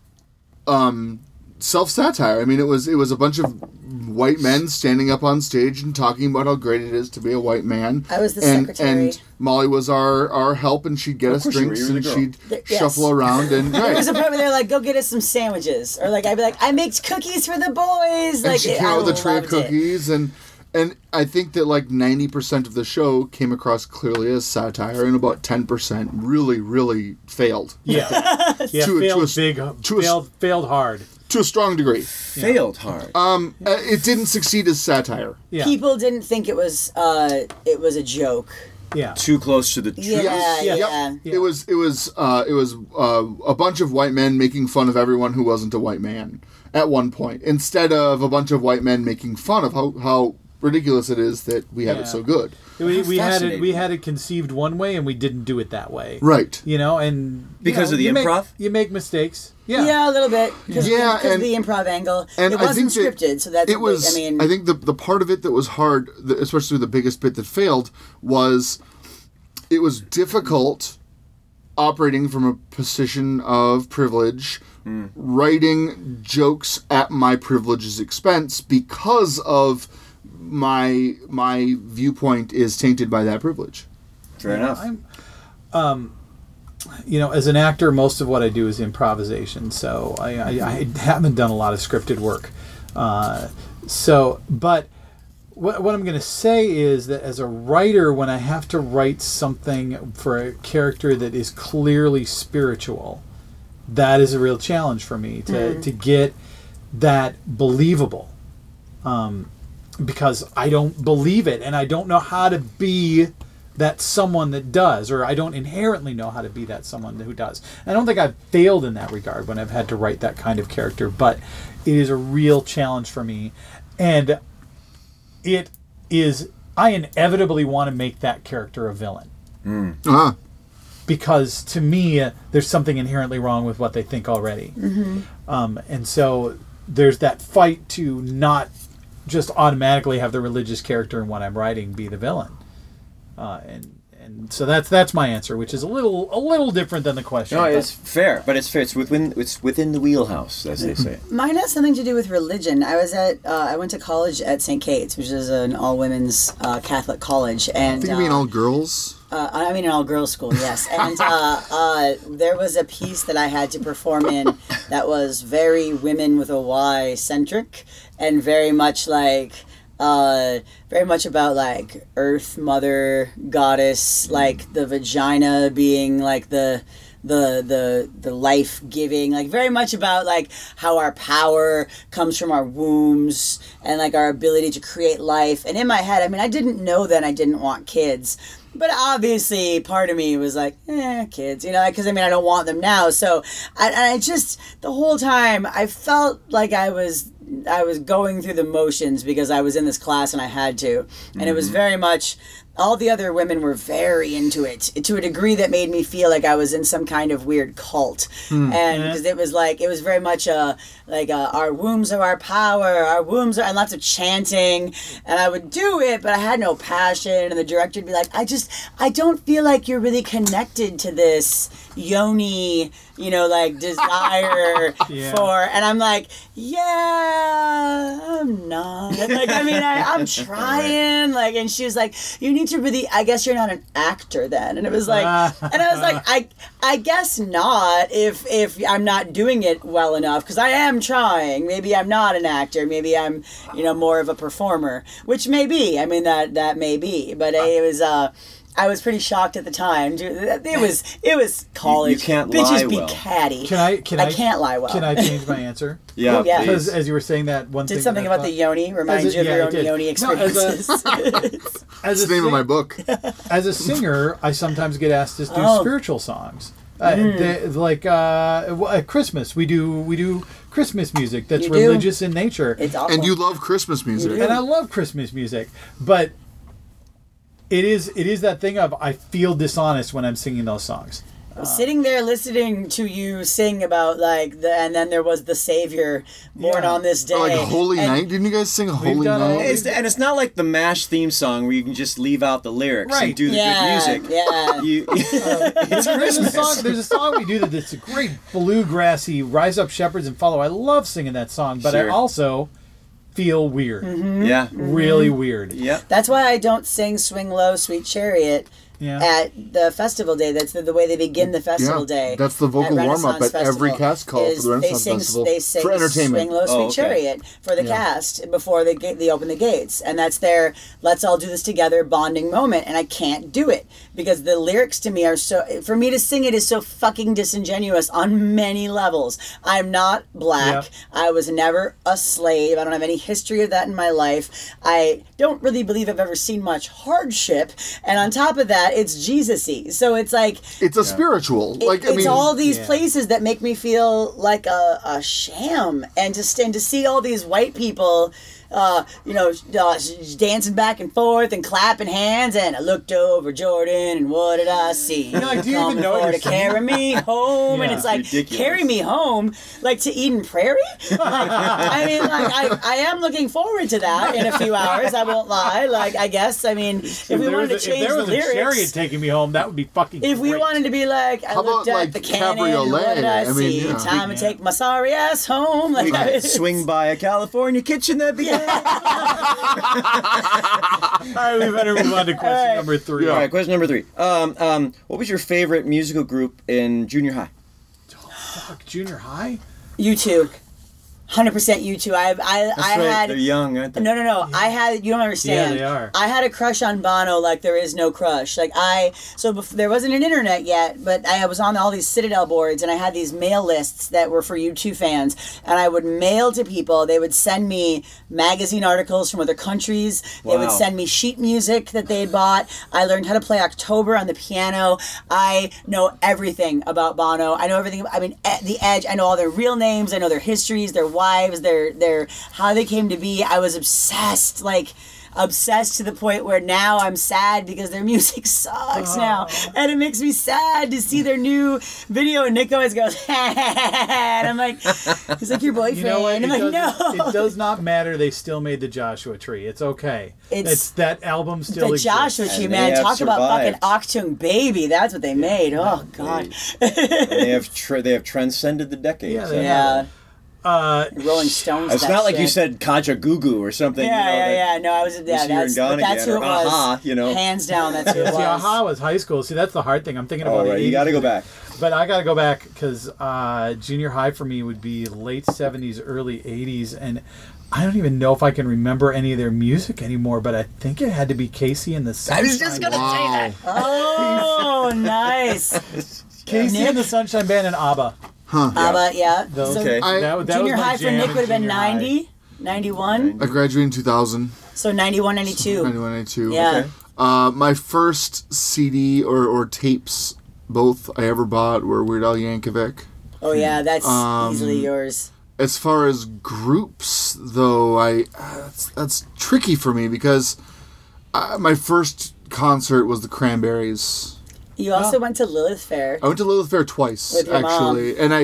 self-satire. I mean, it was a bunch of white men standing up on stage and talking about how great it is to be a white man. I was the secretary. And Molly was our help, and she'd get us course you were. drinks, You were and the girl. she'd Yes. shuffle around. And There was right. a point where they're like, "Go get us some sandwiches," or like I'd be like, "I made cookies for the boys." And Like she came out with a tray of loved it. cookies, and I think that like 90% of the show came across clearly as satire, and about 10% really, really failed Yeah. Yeah. To a- failed to a- big. to a- Failed hard. to a strong degree. Failed hard. It didn't succeed as satire. Yeah. People didn't think it was a joke. Yeah. Too close to the truth. Yeah, Yes. yeah. Yep. It was a bunch of white men making fun of everyone who wasn't a white man at one point, instead of a bunch of white men making fun of how ridiculous it is that we have Yeah. it so good. We fascinating. had it conceived one way and we didn't do it that way. Right. You know, and Because of the you improv? you make mistakes. Yeah, Yeah. a little bit. Because Yeah, of and- the improv angle. And It I wasn't think that scripted, so that's it was. I mean, I think the part of it that was hard, especially the biggest bit that failed, was it was difficult operating from a position of privilege, writing jokes at my privilege's expense because of my viewpoint is tainted by that privilege. Fair enough. You know, as an actor, most of what I do is improvisation, so I haven't done a lot of scripted work. But what I'm going to say is that as a writer, when I have to write something for a character that is clearly spiritual, that is a real challenge for me to get that believable. Because I don't believe it, and I don't know how to be that someone that does, or I don't inherently know how to be that someone who does. I don't think I've failed in that regard when I've had to write that kind of character, but it is a real challenge for me. And it is, I inevitably want to make that character a villain. Uh-huh. Because to me, there's something inherently wrong with what they think already. And so there's that fight to not just automatically have the religious character in what I'm writing be the villain. And so that's my answer, which is a little different than the question. No, but- it's fair, but it's fair. It's within the wheelhouse, as they say. Mine has something to do with religion. I went to college at St. Kate's, which is an all-women's Catholic college, and I think you mean all girls. I mean an all-girls school, yes. And there was a piece that I had to perform in that was very women with a Y centric, and very much about like Earth Mother Goddess, like the vagina being like the life giving, like very much about like how our power comes from our wombs and like our ability to create life. And in my head, I mean, I didn't know then I didn't want kids. But obviously, part of me was like, kids, because I mean, I don't want them now. So I just, the whole time, I felt like I was going through the motions because I was in this class and I had to. And it was very much, all the other women were very into it to a degree that made me feel like I was in some kind of weird cult. And because it was very much our wombs are our power, our wombs are, and lots of chanting. And I would do it, but I had no passion. And the director would be like, I don't feel like you're really connected to this yoni, desire for, and I'm like, I'm not. Like, I mean, I'm trying. Like, and she was like, you need to really, I guess you're not an actor then. And it was like, and I was like, I guess not if I'm not doing it well enough, because I am trying. Maybe I'm not an actor. Maybe I'm, more of a performer, which may be. I mean, that may be. But it was, I was pretty shocked at the time. It was college. You can't Bitches lie be well. catty. I can't lie well. Can I change my answer? Yeah, Yeah. please. Because as you were saying that one thing, Did something that I about the thought- yoni remind you of your it own did. yoni No, experiences? as That's a the name of my sing- book. As a singer, I sometimes get asked to do Oh. spiritual songs. At Christmas, we do Christmas music that's You do? religious in nature, It's awful. And you love Christmas music. You do. and I love Christmas music, but it is that thing of I feel dishonest when I'm singing those songs. Sitting there listening to you sing about and then there was the Savior born Yeah. on this day. Or like Holy And- Night. Didn't you guys sing Holy done all- Night? It's not like the MASH theme song where you can just leave out the lyrics and Right. do the Yeah, good music. yeah. It's There's a Christmas. there's a song we do that's a great bluegrassy, Rise Up Shepherds and Follow. I love singing that song, but Sure. I also feel weird, Yeah. really weird. Yeah. That's why I don't sing Swing Low, Sweet Chariot Yeah. at the festival day. That's the way they begin the festival day. That's the vocal at warm-up Renaissance at every Festival, cast call is for the Renaissance Festival They sing for entertainment. Swing Low, Sweet Oh, okay. Chariot for the cast before they open the gates. And that's their let's all do this together bonding moment. And I can't do it because the lyrics to me are for me to sing it is so fucking disingenuous on many levels. I'm not black. Yep. I was never a slave. I don't have any history of that in my life. I don't really believe I've ever seen much hardship. And on top of that, it's Jesus-y. So it's like It's a spiritual. it's all these Yeah. places that make me feel like a sham, and to see all these white people, dancing back and forth and clapping hands, and I looked over Jordan, and what did I see? You're like, do you even Coming know what for you're to carry me home, and Yeah. it's like Ridiculous. carry me home, like to Eden Prairie. I mean, I am looking forward to that in a few hours. I won't lie. Like, I guess, I mean, if we wanted to change if there the was a chariot lyrics. taking me home, that would be fucking If we great. wanted to be like, I How looked about, at like, the cannon, and what did I cabriolet? I mean, see? yeah. Time to Yeah. take my sorry ass home. Like, We could swing by a California kitchen that'd be All right, we better move on to question All right. number 3. All right, question number 3. What was your favorite musical group in junior high? Fuck, junior high? You too. 100% U2. I That's right. had They're young, aren't they? No. I had, you don't understand. Yeah, they are. I had a crush on Bono like there is no crush. There wasn't an internet yet, but I was on all these Citadel boards and I had these mail lists that were for U2 fans, and I would mail to people. They would send me magazine articles from other countries. They would Wow. send me sheet music that they had bought. I learned how to play October on the piano. I know everything about Bono. I know everything. I mean, The Edge. I know all their real names. I know their histories, their wives, their how they came to be. I was obsessed to the point where now I'm sad because their music sucks now, and it makes me sad to see their new video. And Nick always goes, and I'm like, he's like, your boyfriend. You know what? And I'm like, no. It does not matter. They still made the Joshua Tree. It's okay. It's that album still The exists. Joshua Tree, And they man. have Talk about fucking survived. Achtung Baby. That's what they made. Oh, God. They have transcended the decades. Yeah, they Yeah. Uh, Rolling Stones. It's that not like you shit. said Kaja Gugu or something. Yeah. No, I was. Yeah, You're that's gone that's again, who it or was. Aha, you know. Hands down, that's who it See, was. Aha was high school. See, that's the hard thing. I'm thinking about Oh, the right. 80s. You got to go back. But I got to go back because junior high for me would be late 70s, early 80s. And I don't even know if I can remember any of their music anymore, but I think it had to be Casey and the Sunshine. I was just gonna say that. Oh, nice. Casey Nick? and the Sunshine Band and ABBA. But yeah. Those- So Okay. that was junior my high for jam Nick in would have been junior high. 90, 91. I graduated in 2000, So 91, 92. 91, 92. Yeah. Okay. My first CD or tapes, both I ever bought, were Weird Al Yankovic. Oh, yeah. That's Um, easily yours. As far as groups, though, that's tricky for me because my first concert was the Cranberries. You also went to Lilith Fair. I went to Lilith Fair twice, With your actually, and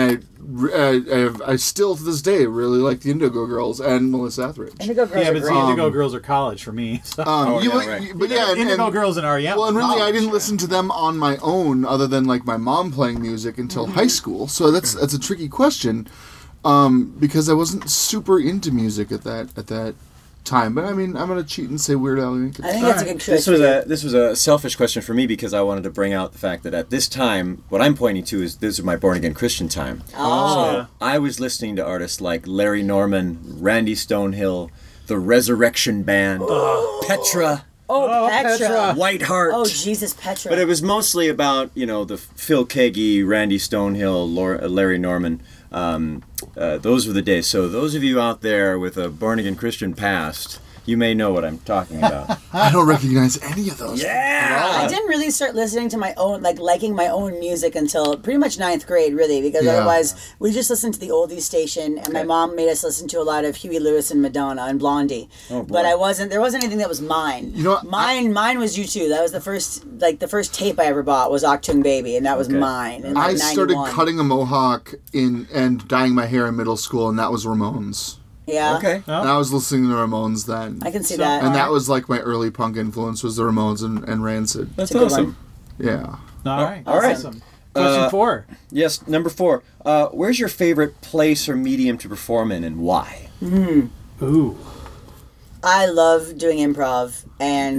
I still to this day really like the Indigo Girls and Melissa Etheridge. Indigo Girls Yeah, are but great. see, Indigo Girls are college for me. So. But yeah, Indigo Girls and REM. Well, and really, I college, didn't yeah. listen to them on my own, other than like my mom playing music until high school. So that's a tricky question, because I wasn't super into music at that time. But I mean, I'm gonna cheat and say Weird Al Yankovic. I think that's a good choice. This was a selfish question for me because I wanted to bring out the fact that at this time, what I'm pointing to is this is my born again Christian time. Oh. Yeah. I was listening to artists like Larry Norman, Randy Stonehill, the Resurrection Band, Petra, Oh, Petra. Petra. Whiteheart. Oh, Jesus, Petra. But it was mostly about, the Phil Keaggy, Randy Stonehill, Larry Norman. Those were the days. So those of you out there with a born again Christian past, you may know what I'm talking about. I don't recognize any of those. I didn't really start listening to my own, liking my own music until pretty much 9th grade, really, because Yeah. otherwise we just listened to the oldies station, and my mom made us listen to a lot of Huey Lewis and Madonna and Blondie. Oh, boy. But there wasn't anything that was mine. You know what? Mine was U2. That was the first tape I ever bought was Achtung Baby, and that was Okay. mine. In, I 91. started cutting a mohawk and dyeing my hair in middle school, and that was Ramones. Yeah. Okay. Oh. And I was listening to Ramones then. I can see So- that. And that was like my early punk influence was the Ramones and Rancid. That's a good awesome. Yeah. All right. all right. Awesome. Question 4. Yes, number 4. Where's your favorite place or medium to perform in and why? Ooh. I love doing improv, and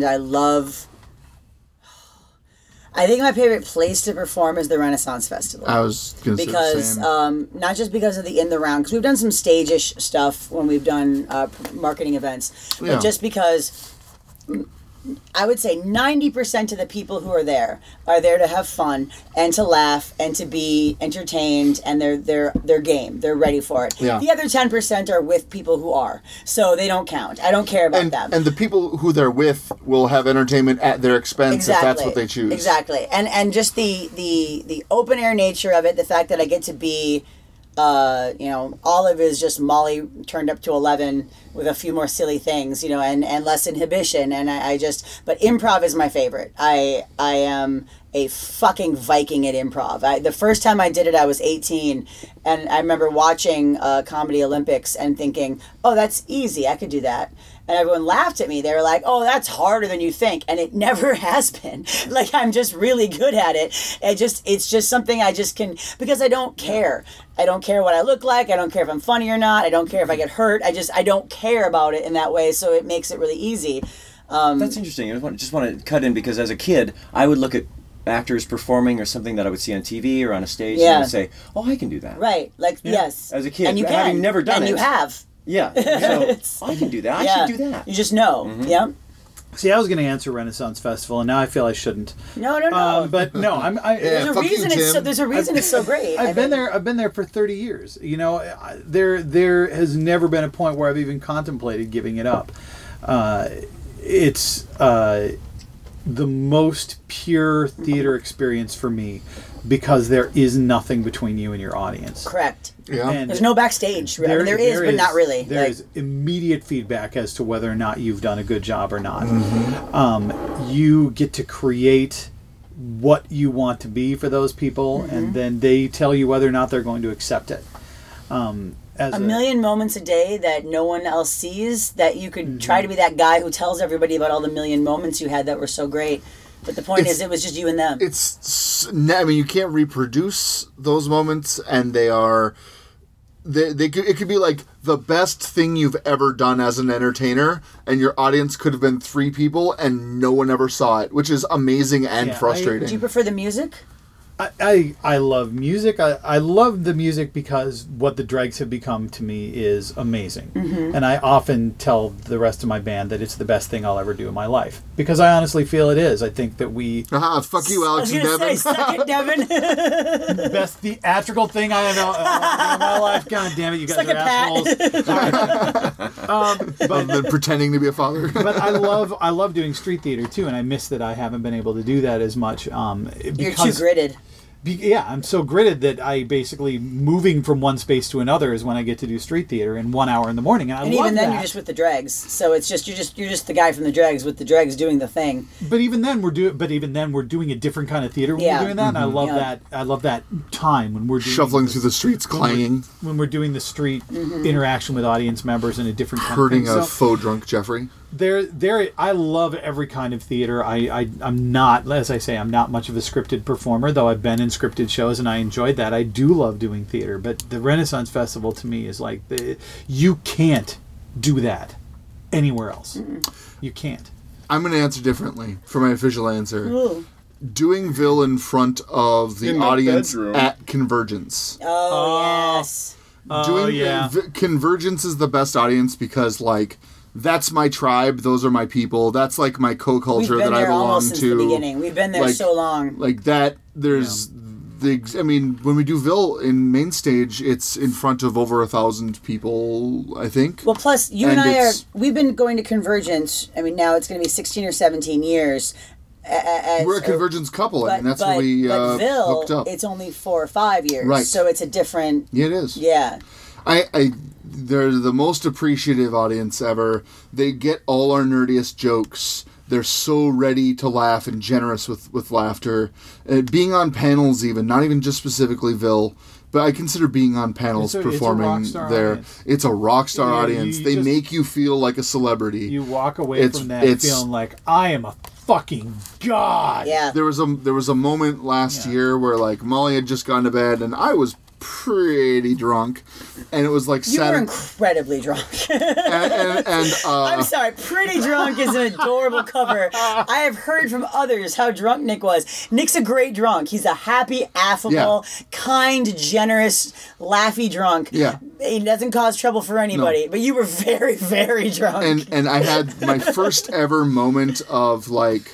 I think my favorite place to perform is the Renaissance Festival. I was going to say the Because same. not just because of the in the round, because we've done some stage-ish stuff when we've done marketing events, but Yeah. just because I would say 90% of the people who are there to have fun and to laugh and to be entertained, and they're game. They're ready for it. Yeah. The other 10% are with people who are, so they don't count. I don't care about them. And the people who they're with will have entertainment at their expense if that's what they choose. Exactly. And just the open air nature of it, the fact that I get to be Olive is just Molly turned up to 11 with a few more silly things, and less inhibition. And but improv is my favorite. I am a fucking Viking at improv. The first time I did it, I was 18, and I remember watching Comedy Olympics and thinking, oh, that's easy. I could do that. And everyone laughed at me. They were like, oh, that's harder than you think. And it never has been. Like, I'm just really good at it. It's just something I just can, because I don't care. I don't care what I look like. I don't care if I'm funny or not. I don't care if I get hurt. I don't care about it in that way. So it makes it really easy. That's interesting. I just want to cut in because as a kid, I would look at actors performing or something that I would see on TV or on a stage, Yeah. and I'd say, "Oh, I can do that." Right. Like, yes. As a kid, and you but can. having never done and it. you have. Yeah. So I can do that. Yeah. I should do that. You just know. Mm-hmm. Yeah. See, I was going to answer Renaissance Festival, and now I feel I shouldn't. No. But no, Yeah. There's a fuck you, reason Tim. there's a reason it's so great. I've been there. I've been there for 30 years. You know, there has never been a point where I've even contemplated giving it up. It's the most pure theater experience for me because there is nothing between you and your audience. Correct. Yeah. And There's no backstage. I mean, there is, but not really. There Like, is immediate feedback as to whether or not you've done a good job or not. You get to create what you want to be for those people, and then they tell you whether or not they're going to accept it. As a million moments a day that no one else sees, that you could try to be that guy who tells everybody about all the million moments you had that were so great. But the point is, it was just you and them. I mean, you can't reproduce those moments, and they are. It could be like the best thing you've ever done as an entertainer, and your audience could have been 3 people, and no one ever saw it, which is amazing and Yeah, frustrating. Do you prefer the music? I love music. I love the music because what the Dregs have become to me is amazing. And I often tell the rest of my band that it's the best thing I'll ever do in my life. Because I honestly feel it is. I think that we... Fuck you, Alex and I was Devin. going to say, suck it, Devin. the best theatrical thing I ever done in my life. God damn it, you guys Suck are it, Pat. assholes. Other than pretending to be a father. But I love doing street theater too, and I miss that I haven't been able to do that as much. You're too gridded. Yeah, I'm so gridded that I basically moving from one space to another is when I get to do street theater in 1 hour in the morning, and I And love even then, that. you're just with the Dregs. So it's just you're just the guy from the Dregs with the Dregs doing the thing. But even then, we're doing a different kind of theater when Yeah. we're doing that. And I love Yeah. that. I love that time when we're doing Shuffling this- through the streets, clanging, when we're doing the street interaction with audience members in a different kind hurting of thing. a faux drunk Jeffrey. I love every kind of theater. I'm not, as I say, I'm not much of a scripted performer, though I've been in scripted shows and I enjoyed that. I do love doing theater, but the Renaissance Festival to me is like you can't do that anywhere else. You can't. I'm going to answer differently for my official answer. Ooh. Doing Ville in front of the In the audience bedroom. at Convergence. Oh, yes. Convergence is the best audience because, like, that's my tribe. Those are my people. That's like my We've co-culture been that I there belong almost since to. the beginning. We've been there Like- so long. Like that. There's I mean, when we do Ville in main stage, it's in front of over 1,000 people, I think. Well, plus you and And I are. it's- We've been going to Convergence. I mean, now it's going to be 16 or 17 years. We're a Convergence couple. I mean, that's when we but Ville, hooked up. it's only 4 or 5 years. Right. So it's a different. Yeah, it is. Yeah. They're the most appreciative audience ever. They get all our nerdiest jokes. They're so ready to laugh and generous with laughter. Being on panels, even not even just specifically Ville, but I consider being on panels It's a performing rock star there. audience. It's a rock star Yeah, audience. you They just- make you feel like a celebrity. You walk away It's- from that it's- feeling like I am a fucking god. Yeah. There was a moment last year where like Molly had just gone to bed and I was pretty drunk, and it was like You were Saturday. incredibly drunk. and I'm sorry, pretty drunk is an adorable cover. I have heard from others how drunk Nick was. Nick's a great drunk. He's a happy, affable, kind, generous, laughy drunk. Yeah. He doesn't cause trouble for anybody. But you were very, very drunk. and I had my first ever moment of like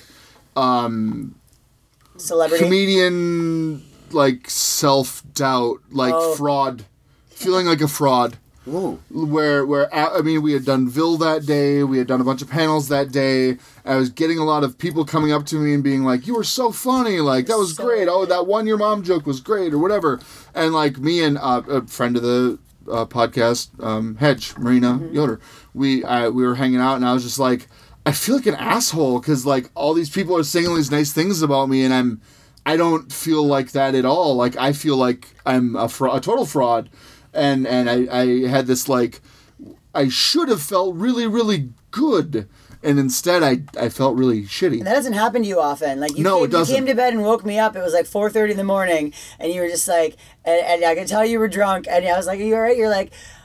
Celebrity. comedian like self-doubt, like fraud, feeling like a fraud. Whoa. Where I mean, we had done Ville that day, we had done a bunch of panels that day. I was getting a lot of people coming up to me and being like, "You were so funny, like that was great. Oh, that one your mom joke was great, or whatever." And like me and a friend of the podcast, Hedge Marina Yoder, we were hanging out, and I was just like, I feel like an asshole because like all these people are saying all these nice things about me, and I don't feel like that at all. Like I feel like I'm a total fraud. And I had this like, I should have felt really, really good. And instead I felt really shitty. And that doesn't happen to you often. Like No, it you doesn't. came to bed and woke me up. It was like 4:30 in the morning, and you were just like, and I could tell you were drunk. And I was like, "Are you all right?" You're like,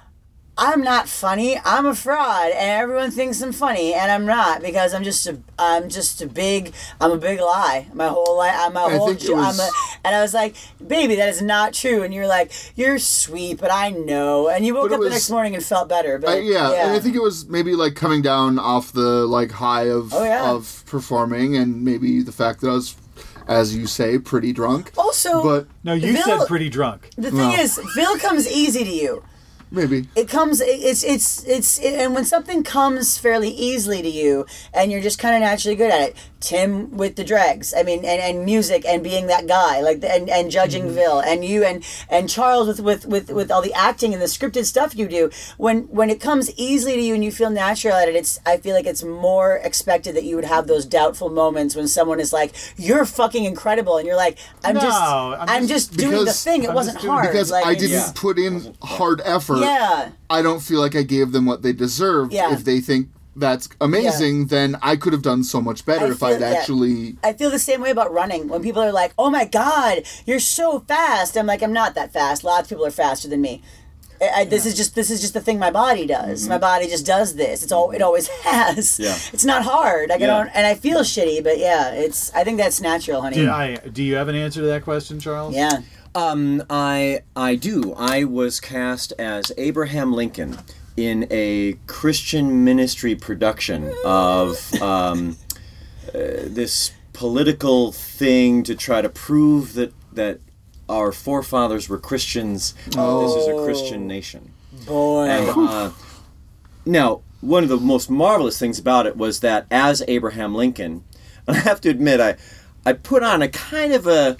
I'm not funny. I'm a fraud, and everyone thinks I'm funny, and I'm not because I'm a big lie. My whole life, and I was like, baby, that is not true. And you're like, you're sweet, but I know. And you woke up the next morning and felt better. But yeah, and I think it was maybe like coming down off the like high of performing, and maybe the fact that I was, as you say, pretty drunk. Also, but no, you said pretty drunk. The thing is, Phil comes easy to you. Maybe it comes. And when something comes fairly easily to you, and you're just kind of naturally good at it. Tim with the dregs, I mean, and music, and being that guy, like, and judging Vil, and you, and Charles with all the acting and the scripted stuff you do. When it comes easily to you and you feel natural at it, I feel like it's more expected that you would have those doubtful moments when someone is like, "You're fucking incredible," and you're like, "I'm just doing the thing. It wasn't hard because like, I didn't put in hard effort. Yeah, I don't feel like I gave them what they deserved. Yeah. If they think that's amazing, then I could have done so much better if I'd actually... I feel the same way about running. When people are like, oh my God, you're so fast. I'm like, I'm not that fast. Lots of people are faster than me. This is just the thing my body does. My body just does this. It always has. Yeah. It's not hard. I feel shitty, but I think that's natural, honey. Do you have an answer to that question, Charles? Yeah. I do. I was cast as Abraham Lincoln in a Christian ministry production of this political thing to try to prove that our forefathers were Christians. This is a Christian nation. Boy. And, now, one of the most marvelous things about it was that as Abraham Lincoln, and I have to admit, I put on a kind of a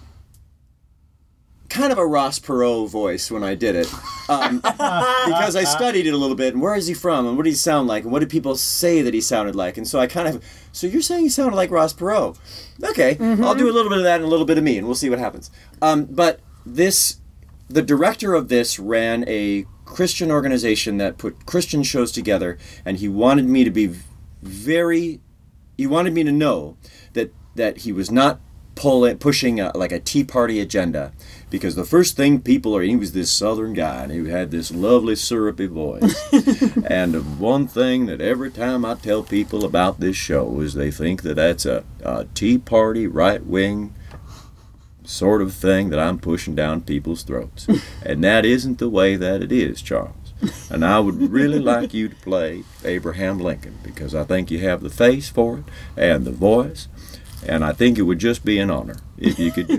Ross Perot voice when I did it, because I studied it a little bit, and where is he from, and what did he sound like, and what did people say that he sounded like, and so I so you're saying he sounded like Ross Perot? Okay, I'll do a little bit of that and a little bit of me, and we'll see what happens. But the director of this ran a Christian organization that put Christian shows together, and he wanted me to be he wanted me to know that he was not pushing a Tea Party agenda, because the first thing he was this Southern guy, and he had this lovely syrupy voice. And one thing that every time I tell people about this show is they think that that's a Tea Party right-wing sort of thing that I'm pushing down people's throats. And that isn't the way that it is, Charles. And I would really like you to play Abraham Lincoln, because I think you have the face for it and the voice. And I think it would just be an honor if you could do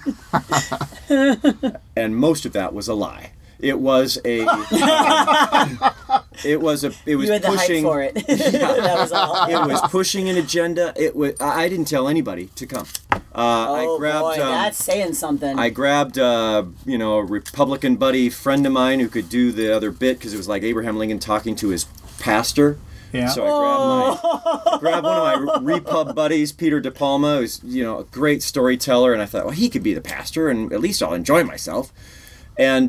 it. And most of that was a lie. It was a. It was you had the pushing. hype for it. That was all. It was pushing an agenda. It was. I didn't tell anybody to come. I grabbed. Boy, that's saying something. I grabbed, a Republican buddy friend of mine who could do the other bit, because it was like Abraham Lincoln talking to his pastor. Yeah. So I grabbed one of my Repub buddies, Peter De Palma, who's a great storyteller, and I thought, well, he could be the pastor, and at least I'll enjoy myself. And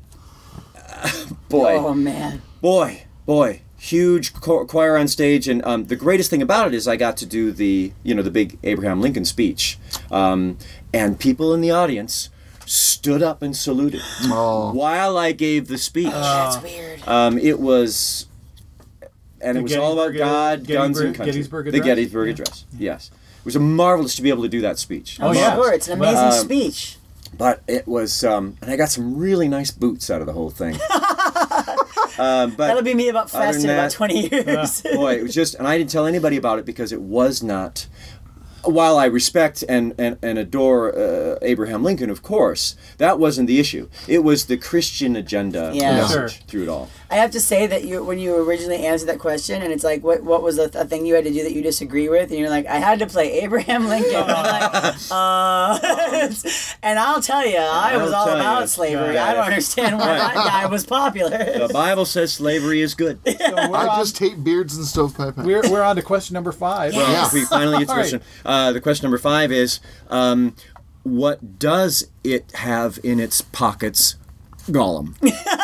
boy, oh man, boy, huge choir on stage, and the greatest thing about it is I got to do the big Abraham Lincoln speech, and people in the audience stood up and saluted while I gave the speech. That's weird. It was. And it was all about God, guns, and country. The Gettysburg Address. Yes. It was marvelous to be able to do that speech. Oh, yeah. Sure, it's an amazing speech. But it was, and I got some really nice boots out of the whole thing. But that'll be me about fast in about 20 years. Boy, it was just, and I didn't tell anybody about it because it was not. While I respect and adore Abraham Lincoln, of course, that wasn't the issue. It was the Christian agenda message through it all. I have to say that when you originally answered that question, and it's like, what was a thing you had to do that you disagree with? And you're like, I had to play Abraham Lincoln. And I'm like, and I'll tell you, I was all about slavery. I don't understand why that guy was popular. The Bible says slavery is good. So I just hate beards and stovepipe hats. We're on to question number 5. Well, we finally get to question. The question number 5 is, what does it have in its pockets, Gollum?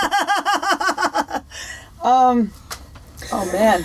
Oh man.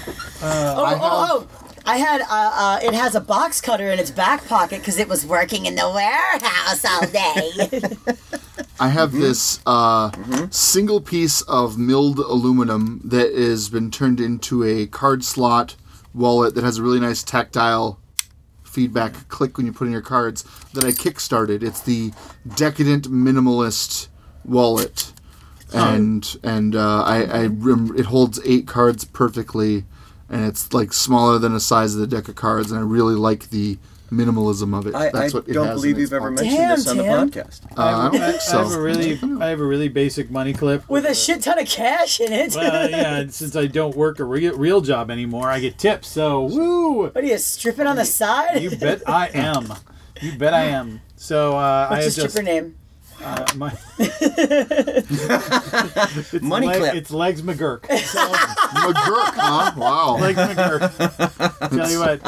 I had it has a box cutter in its back pocket because it was working in the warehouse all day. I have this single piece of milled aluminum that has been turned into a card slot wallet that has a really nice tactile feedback click when you put in your cards that I kickstarted. It's the Decadent Minimalist wallet, and it holds 8 cards perfectly, and it's like smaller than the size of the deck of cards, and I really like the minimalism of it. I That's what it don't has believe in you've its ever box. mentioned this on the Damn, podcast. I don't think so. I have a really basic money clip. With a shit ton of cash in it. Well, yeah, and since I don't work a real job anymore, I get tips. So, woo! What are you, stripping on the side? You bet I am. You bet I am. So I What's have your stripper name? my Money clip. It's Legs McGurk. So, McGurk, huh? Wow. Legs McGurk. Tell you what.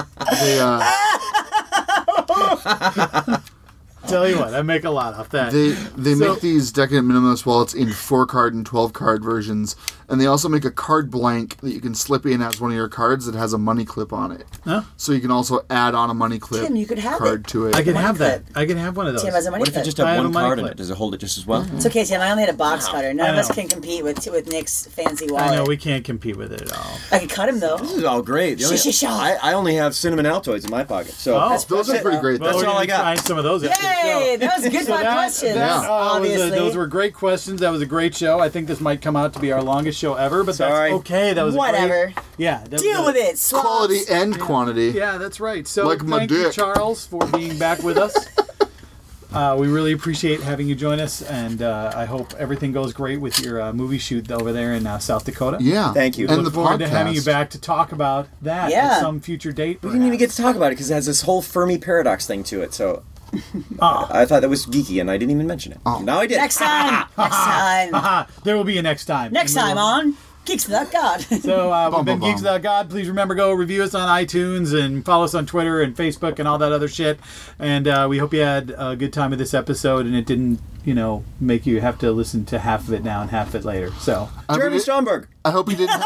Tell you what. I make a lot off that. They So- make these Decadent Minimalist wallets in 4-card and 12-card versions, and they also make a card blank that you can slip in as one of your cards that has a money clip on it. Huh? So you can also add on a money clip Tim, you could have card it. to it. I can money have that. clip. I can have one of those. Tim has a money What if you clip. just I have have one a money card in clip. it? Does it hold it just as well? It's okay, Tim. I only had a box cutter. None I of us know. can compete with Nick's fancy wallet. I know we can't compete with it at all. I could cut him though. This is all great. The only- Shisha. I only have cinnamon Altoids in my pocket, so Oh. That's Those are perfect, pretty though. great. Well, That's we're all gonna I got. Find some of those. after the show. Yay! That was good. So Fun questions. Obviously. those were great questions. That was a great show. I think this might come out to be our longest show ever, but Sorry. that's okay. That was a Whatever. great, yeah. That Deal was with it. Swabs. Quality and quantity. Yeah, that's right. So Like my thank you, dick. Charles, for being back with us. We really appreciate having you join us, and I hope everything goes great with your movie shoot over there in South Dakota. Yeah. Thank you. And Look the forward podcast. to having you back to talk about that Yeah. at some future date. We didn't even get to talk about it because it has this whole Fermi paradox thing to it. So I thought that was geeky, and I didn't even mention it. Now I did. Next time. Next time. Aha, there will be a next time. Next And we time will- on Geeks Without God. So we've been bum, Geeks bum. Without God. Please remember, go review us on iTunes and follow us on Twitter and Facebook and all that other shit. And we hope you had a good time with this episode and it didn't, make you have to listen to half of it now and half of it later. So Jeremy Stromberg. I hope you didn't.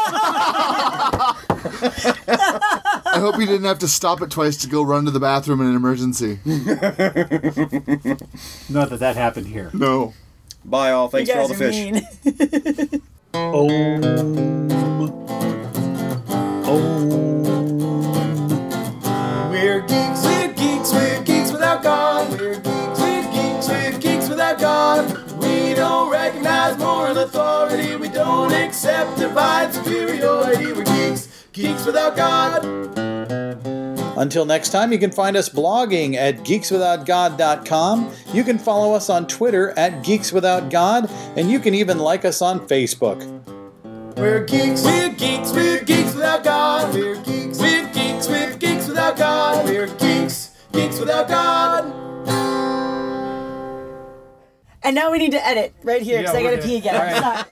I hope you didn't have to stop it twice to go run to the bathroom in an emergency. not that happened here. No. Bye, all. Thanks You for all guys the are fish. mean. We're geeks, we're geeks, we're geeks without God. We're geeks, we're geeks, we're geeks without God. We don't recognize moral authority. We don't accept divine superiority. We're geeks, geeks without God. Until next time, you can find us blogging at geekswithoutgod.com. You can follow us on Twitter at geekswithoutgod, and you can even like us on Facebook. We're geeks, we're geeks, we're geeks without God. We're geeks, we're geeks, we're geeks without God. We're geeks, geeks without God. And now we need to edit right here because Yeah, I we're got to good. pee again. All right. Sorry.